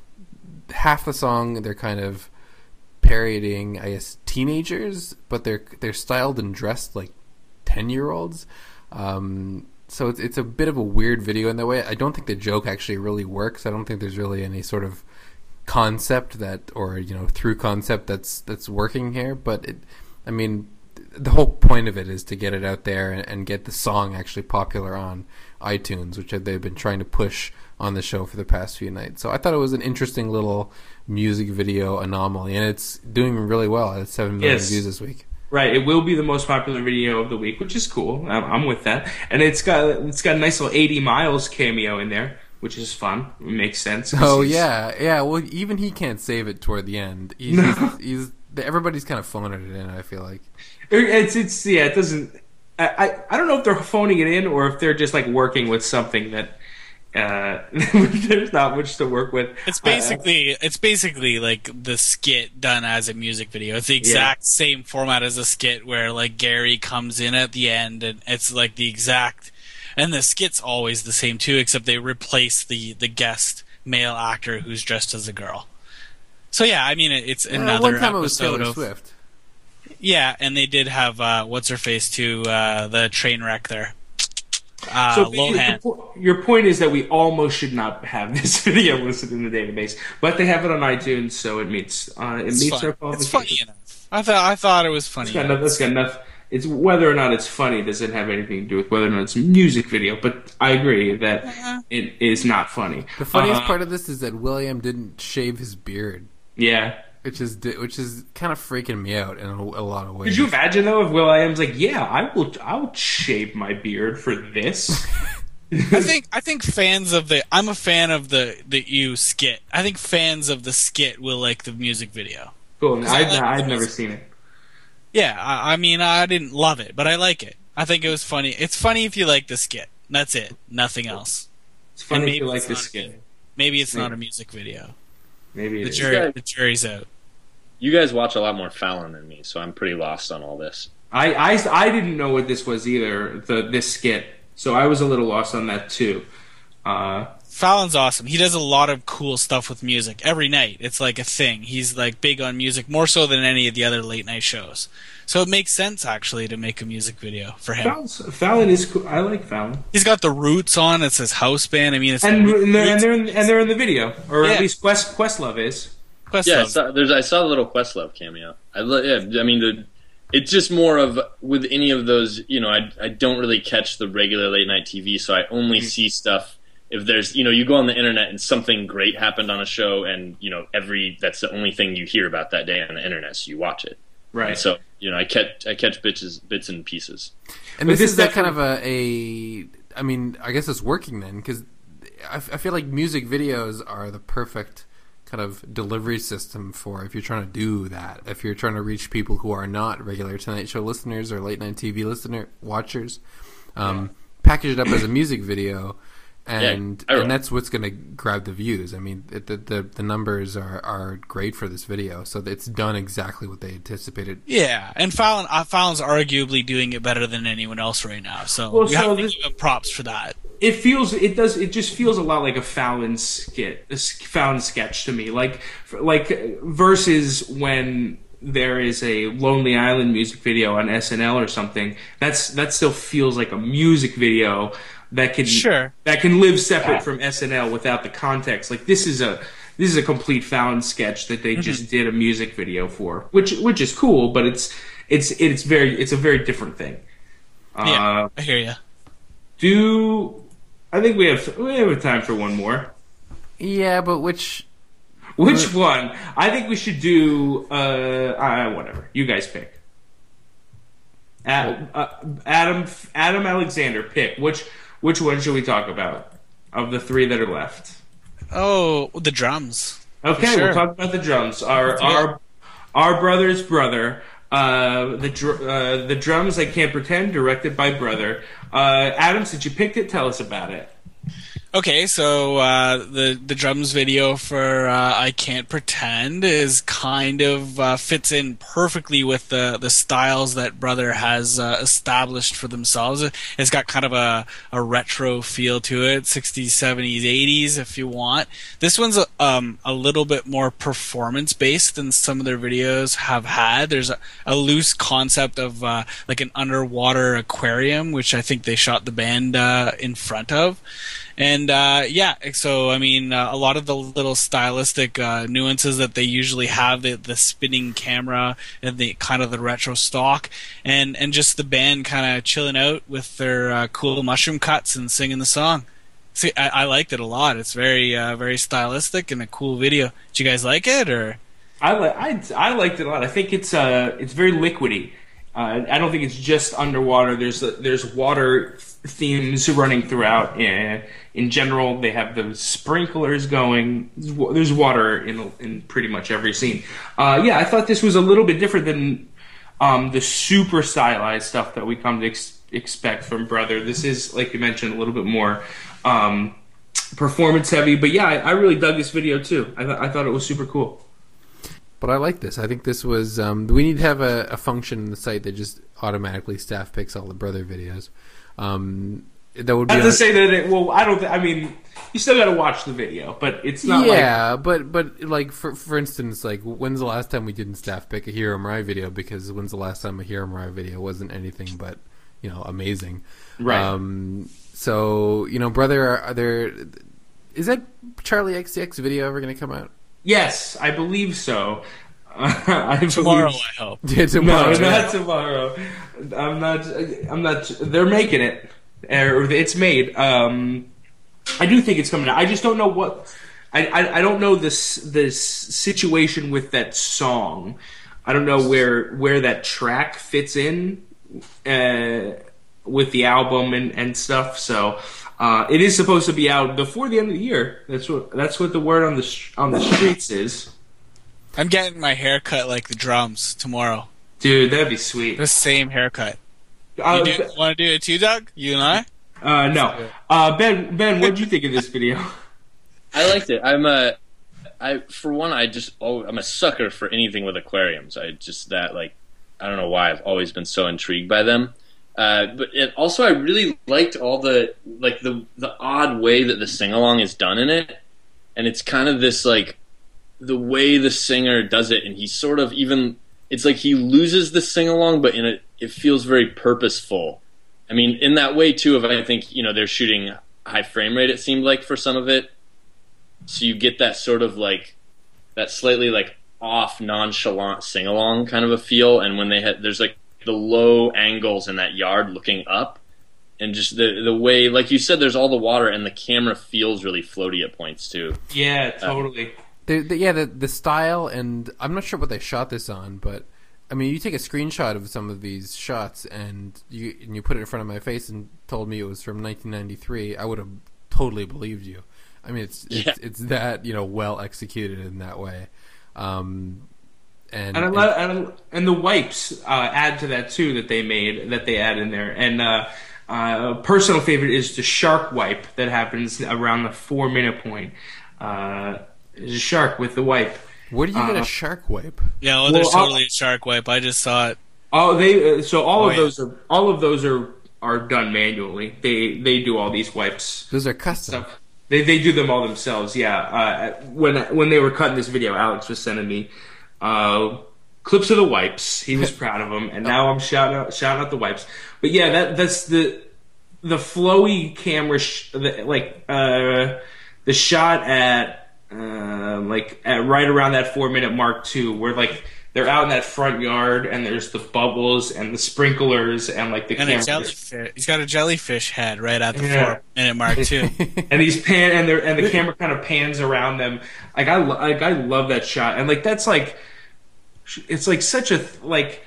half the song they're kind of parodying, I guess, teenagers, but they're they're styled and dressed like ten year olds. Um, so it's it's a bit of a weird video in that way. I don't think the joke actually really works. I don't think there's really any sort of concept that, or you know, through concept that's that's working here. But it, I mean, the whole point of it is to get it out there and, and get the song actually popular on iTunes, which they've been trying to push on the show for the past few nights. So I thought it was an interesting little music video anomaly, and it's doing really well. It's seven million Yes. views this week. Right, it will be the most popular video of the week, which is cool. I'm, I'm with that, and it's got it's got a nice little eighty miles cameo in there, which is fun. It makes sense. 'cause Oh he's- yeah, yeah. Well, even he can't save it toward the end. He's, No. he's, he's everybody's kind of phoning it in. I feel like. It's it's yeah. It doesn't. I, I I don't know if they're phoning it in or if they're just like working with something that Uh, there's not much to work with. It's basically uh, it's basically like the skit done as a music video. It's the exact yeah. same format as a skit where like Gary comes in at the end and it's like the exact, and the skit's always the same too, except they replace the the guest male actor who's dressed as a girl. So yeah, I mean it's another uh, one time episode it was Taylor of Swift. Yeah, and they did have uh, what's her face too, uh, the train wreck there. Uh, so your, your point is that we almost should not have this video listed in the database, but they have it on iTunes, so it meets uh, it it's meets fun. our qualifications. It's funny enough. I thought I thought it was funny. It's got enough, that's got enough. It's whether or not it's funny doesn't have anything to do with whether or not it's a music video. But I agree that uh-huh. it is not funny. The funniest uh, part of this is that William didn't shave his beard. Yeah. Which is which is kind of freaking me out in a, a lot of ways. Could you imagine though if Will.i.am's like, yeah, I will, I will shave my beard for this. I think I think fans of the I'm a fan of the the you skit. I think fans of the skit will like the music video. Cool. I've, like I've never seen it. Yeah, I, I mean I didn't love it, but I like it. I think it was funny. It's funny if you like the skit. That's it. Nothing else. It's funny if you like the skit. Maybe it's maybe. not a music video. Maybe it the is. jury the jury's out. You guys watch a lot more Fallon than me, so I'm pretty lost on all this. I, I, I didn't know what this was either, the this skit, so I was a little lost on that too. Uh, Fallon's awesome. He does a lot of cool stuff with music every night. It's like a thing. He's like big on music, more so than any of the other late night shows. So it makes sense actually to make a music video for him. Fallon's, Fallon is cool. I like Fallon. He's got the Roots on. It's his house band. I mean, it's and, the and, they're, and they're in, and they're in the video, or yeah. at least Quest Questlove is. Questlove. Yeah, I saw, there's, I saw the little Questlove cameo. I, yeah, I mean, the, it's just more of, with any of those, you know, I, I don't really catch the regular late night T V, so I only mm-hmm. see stuff if there's, you know, you go on the internet and something great happened on a show, and, you know, every, that's the only thing you hear about that day on the internet, so you watch it. Right. And so, you know, I catch, I catch bits, bits and pieces. And this, this is that kind of a, a, I mean, I guess it's working then, because I, I feel like music videos are the perfect kind of delivery system for if you're trying to do that. If you're trying to reach people who are not regular Tonight Show listeners or late night T V listener watchers, um, yeah. package it up as a music video, and yeah, and that's what's going to grab the views. I mean, it, the, the the numbers are, are great for this video, so it's done exactly what they anticipated. Yeah, and Fallon uh, Fallon's arguably doing it better than anyone else right now. So well, you so have to this, give him props for that. It feels, it does, it just feels a lot like a Fallon skit, a Fallon sketch to me. Like, like versus when there is a Lonely Island music video on S N L or something. That's that still feels like a music video that can sure. that can live separate from S N L without the context. Like this is a this is a complete Fallon sketch that they mm-hmm. just did a music video for, which which is cool, but it's it's it's very it's a very different thing. Yeah, uh, I hear you. Do I think we have we have time for one more? Yeah, but which which one? I think we should do uh, uh whatever you guys pick. Adam, uh, Adam Adam Alexander, pick which which one should we talk about of the three that are left? Oh, the drums. Okay, sure. We'll talk about the drums. Our our our brother's brother. Uh, the dr- uh, the drums I Can't Pretend, directed by Brother. Uh, Adam, since you picked it, tell us about it. Okay, so uh, the the drums video for uh, I Can't Pretend is kind of uh, fits in perfectly with the the styles that Brother has uh, established for themselves. It's got kind of a, a retro feel to it, sixties, seventies, eighties if you want. This one's a, um, a little bit more performance based than some of their videos have had. There's a, a loose concept of uh, like an underwater aquarium, which I think they shot the band uh, in front of. And uh, yeah, so I mean, uh, a lot of the little stylistic uh, nuances that they usually have, the, the spinning camera and the kind of the retro stock, and, and just the band kind of chilling out with their uh, cool mushroom cuts and singing the song. See, I, I liked it a lot. It's very uh, very stylistic and a cool video. Did you guys like it, or? I li- I, I liked it a lot. I think it's uh it's very liquidy. Uh, I don't think it's just underwater. There's there's water themes running throughout. In, in general, they have the sprinklers going. There's water in in pretty much every scene. Uh, yeah, I thought this was a little bit different than um, the super stylized stuff that we come to ex- expect from Brother. This is, like you mentioned, a little bit more um, performance heavy. But yeah, I, I really dug this video too. I, th- I thought it was super cool. But I like this. I think this was. Um, we need to have a, a function in the site that just automatically staff picks all the brother videos. Um, that would be. I have on- to say that. It, well, I don't. Th- I mean, you still got to watch the video, but it's not. yeah, like... but but like for for instance, like when's the last time we didn't staff pick a Hiro Murai video? Because when's the last time a Hiro Murai video wasn't anything but, you know, amazing? Right. Um, so you know, brother, are, are there? Is that Charlie X C X video ever going to come out? Yes, I believe so. Uh, I Tomorrow, believe... I hope. Yeah, tomorrow. No, not tomorrow. I'm not. I'm not. They're making it, or it's made. Um, I do think it's coming out. I just don't know what. I, I, I don't know this this situation with that song. I don't know where where that track fits in uh, with the album and, and stuff. So uh, it is supposed to be out before the end of the year. That's what that's what the word on the on the streets is. I'm getting my hair cut like the drums tomorrow. Dude, that'd be sweet. The same haircut. Uh, You do, want to do it too, Doug? You and I? Uh, no. Uh, Ben, Ben, what did you think of this video? I liked it. I'm a, I for one, I just oh, I'm a sucker for anything with aquariums. I just that like, I don't know why I've always been so intrigued by them. Uh, but it, also, I really liked all the like the the odd way that the sing along is done in it, and it's kind of this like the way the singer does it, and he's sort of even. It's like he loses the sing along, but in a it feels very purposeful. I mean, in that way too. Of I think you know they're shooting high frame rate. It seemed like for some of it, so you get that sort of like that slightly like off nonchalant sing along kind of a feel. And when they had there's like the low angles in that yard looking up, and just the the way like you said, there's all the water and the camera feels really floaty at points too. Yeah, totally. Uh, the, the, yeah, the the style, and I'm not sure what they shot this on, but I mean, you take a screenshot of some of these shots and you and you put it in front of my face and told me it was from nineteen ninety-three, I would have totally believed you. I mean, it's it's, Yeah. it's that you know well executed in that way, um, and And I and- love, and, and the wipes uh, add to that too that they made that they add in there. And uh, uh, a personal favorite is the shark wipe that happens around the four minute point. Uh, there's a shark with the wipe. where do you get uh, a shark wipe? Yeah, well, there's Well, I'll- totally a shark wipe. I just saw it. Oh, they uh, so all Oh, of yeah. those are all of those are are done manually. They they do all these wipes. Those are custom. Stuff. They they do them all themselves. Yeah. Uh, when when they were cutting this video, Alex was sending me uh, clips of the wipes. He was proud of them, and now I'm shouting out shouting out the wipes. But yeah, that that's the the flowy camera, sh- the, like uh, the shot at uh, like at right around that four minute mark too, where like they're out in that front yard and there's the bubbles and the sprinklers and like the And a camera. jellyfish. He's got a jellyfish head right at the Yeah. four minute mark too. and these pan and they and the camera kind of pans around them. Like I lo- like I love that shot, and like that's like it's like such a like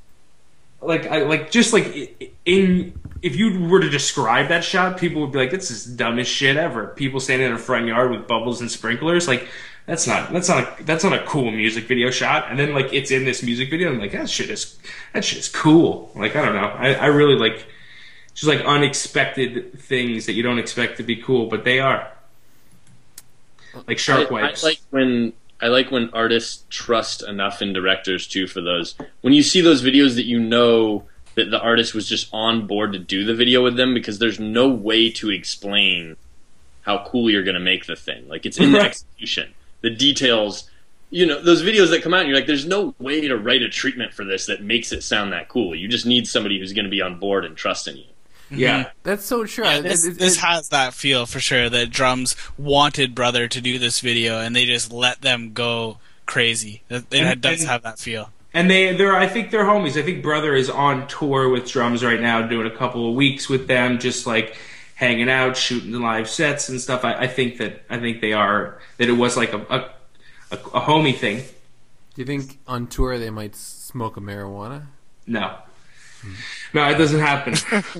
like I like just like i- in if you were to describe that shot, people would be like, "This is the dumbest shit ever." People standing in a front yard with bubbles and sprinklers, like that's not that's not a that's not a cool music video shot. And then like it's in this music video, and I'm like that shit is that shit is cool. Like I don't know, I, I really like. Just like unexpected things that you don't expect to be cool, but they are. Like shark I, wipes. I like when I like when artists trust enough in directors too for those. When you see those videos that you know that the artist was just on board to do the video with them, because there's no way to explain how cool you're going to make the thing. Like it's in the execution, the details. You know, those videos that come out, and you're like, there's no way to write a treatment for this that makes it sound that cool. You just need somebody who's going to be on board and trusting you. yeah. That's so true. Yeah, It- this it- this it- has that feel for sure. That Drums wanted Brother to do this video, and they just let them go crazy. It, it And- does and- have that feel. And they, they're, I think they're homies. I think Brother is on tour with Drums right now, doing a couple of weeks with them, just like hanging out, shooting the live sets and stuff. I, I think that, I think they are, that it was like a, a, a, a homie thing. Do you think on tour they might smoke a marijuana? No. No, it doesn't happen.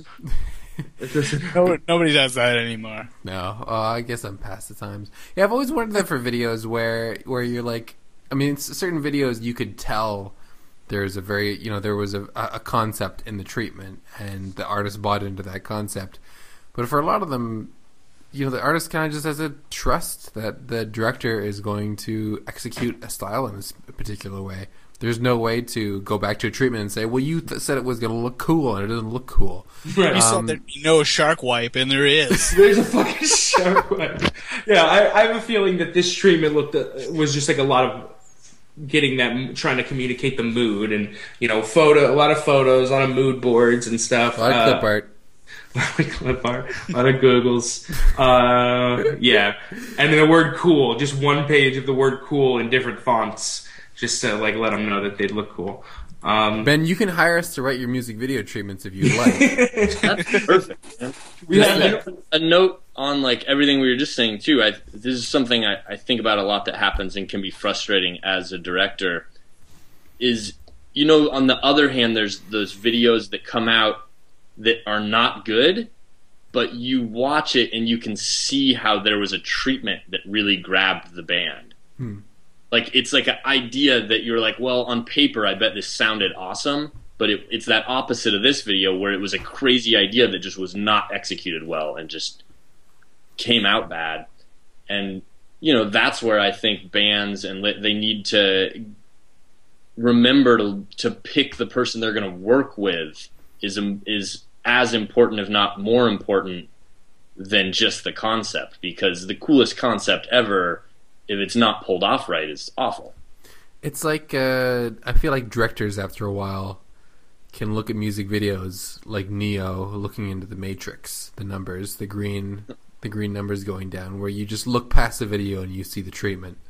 It doesn't No, nobody does that anymore. No, uh, I guess I'm past the times. Yeah, I've always wondered that for videos where where you're like, I mean, it's certain videos you could tell there's a very, you know, there was a, a concept in the treatment and the artist bought into that concept. But for a lot of them, you know, the artist kind of just has to trust that the director is going to execute a style in this particular way. There's no way to go back to a treatment and say, well, you th- said it was going to look cool, and it doesn't look cool. Right. You Um, said there'd be no shark wipe, and there is. There's a fucking shark one. Yeah, I, I have a feeling that this treatment looked uh, was just like a lot of getting that, trying to communicate the mood, and you know, photo, a lot of photos, a lot of mood boards and stuff. A lot of Uh, clip art. A lot of clip art, a lot of Googles. Uh, yeah, and then the word "cool," just one page of the word "cool" in different fonts, just to like let them know that they'd look cool. Um, Ben, you can hire us to write your music video treatments if you'd like. That's perfect. Man. We Just, have you that. know, a note on like everything we were just saying too. I, this is something I, I think about a lot that happens and can be frustrating as a director. Is, you know, on the other hand, there's those videos that come out that are not good, but you watch it and you can see how there was a treatment that really grabbed the band. Hmm. Like, it's like an idea that you're like, well, on paper, I bet this sounded awesome, but it, it's that opposite of this video where it was a crazy idea that just was not executed well and just came out bad. And, you know, that's where I think bands and li- they need to remember to to pick the person they're going to work with is is as important, if not more important, than just the concept. Because the coolest concept ever, if it's not pulled off right, is awful. It's like, uh, I feel like directors after a while can look at music videos like Neo looking into the Matrix, the numbers, the green the green numbers going down, where you just look past the video and you see the treatment.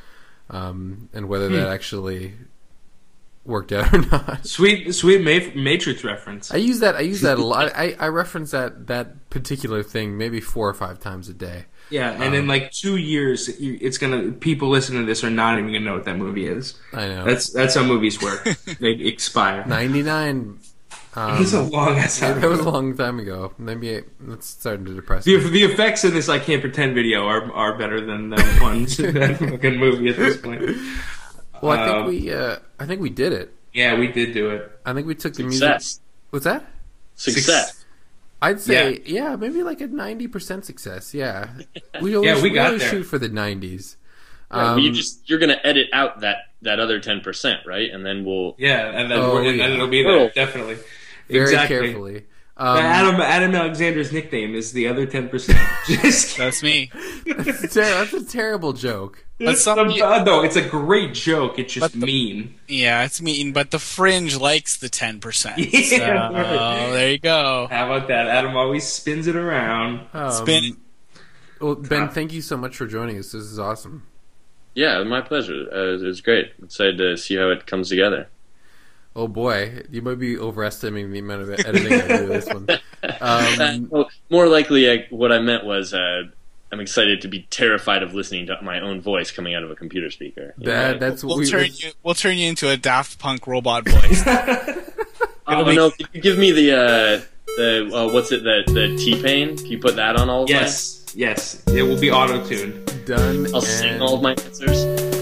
Um, and whether that actually worked out or not. Sweet, sweet Ma- Matrix reference. I use that I use that a lot. I, I reference that, that particular thing maybe four or five times a day. Yeah, and in like two years, you- it's gonna people listening to this are not even gonna know what that movie is. I know. That's that's how movies work. They expire. ninety-nine. Um, It's a long ass time. that was a long time ago. Maybe it, it's starting to depress The, me. the effects in this "I Can't Pretend" video are are better than the ones in that fucking movie at this point. Well, I think Um, we uh, I think we did it. Yeah, we did do it. I think we took the music. Success. What's that? Success. I'd say yeah, maybe like a ninety percent success. Yeah, we always, Yeah, we got always there. shoot for the nineties. Yeah, Um, you just you're gonna edit out that, that other ten percent, right? And then we'll Yeah, and then, Oh, we're, and yeah. then it'll be there Oh. definitely. very exactly. carefully. Um, Adam Adam Alexander's nickname is the other ten percent. Just That's me. that's, a ter- that's a terrible joke. But It's some- the- uh, no, it's a great joke. It's just But the- mean. Yeah, it's mean, but the fringe likes the ten percent. Yeah, So, right. there you go. How about that? Adam always spins it around. Um, Spin it. Well, Ben, thank you so much for joining us. This is awesome. yeah, my pleasure. Uh, it was great. Excited to see how it comes together. Oh boy, you might be overestimating the amount of editing I do to this one. Uh, Um, well, more likely, I, what I meant was uh, I'm excited to be terrified of listening to my own voice coming out of a computer speaker. You know, that, like, that's what We'll we. turn you. We'll turn you into a Daft Punk robot voice. oh no! Can you give me the uh, the uh, what's it the the T Pain? Can you put that on all of Yes, yes, it will be auto tuned. Done. mine? I'll sing and- all of my answers.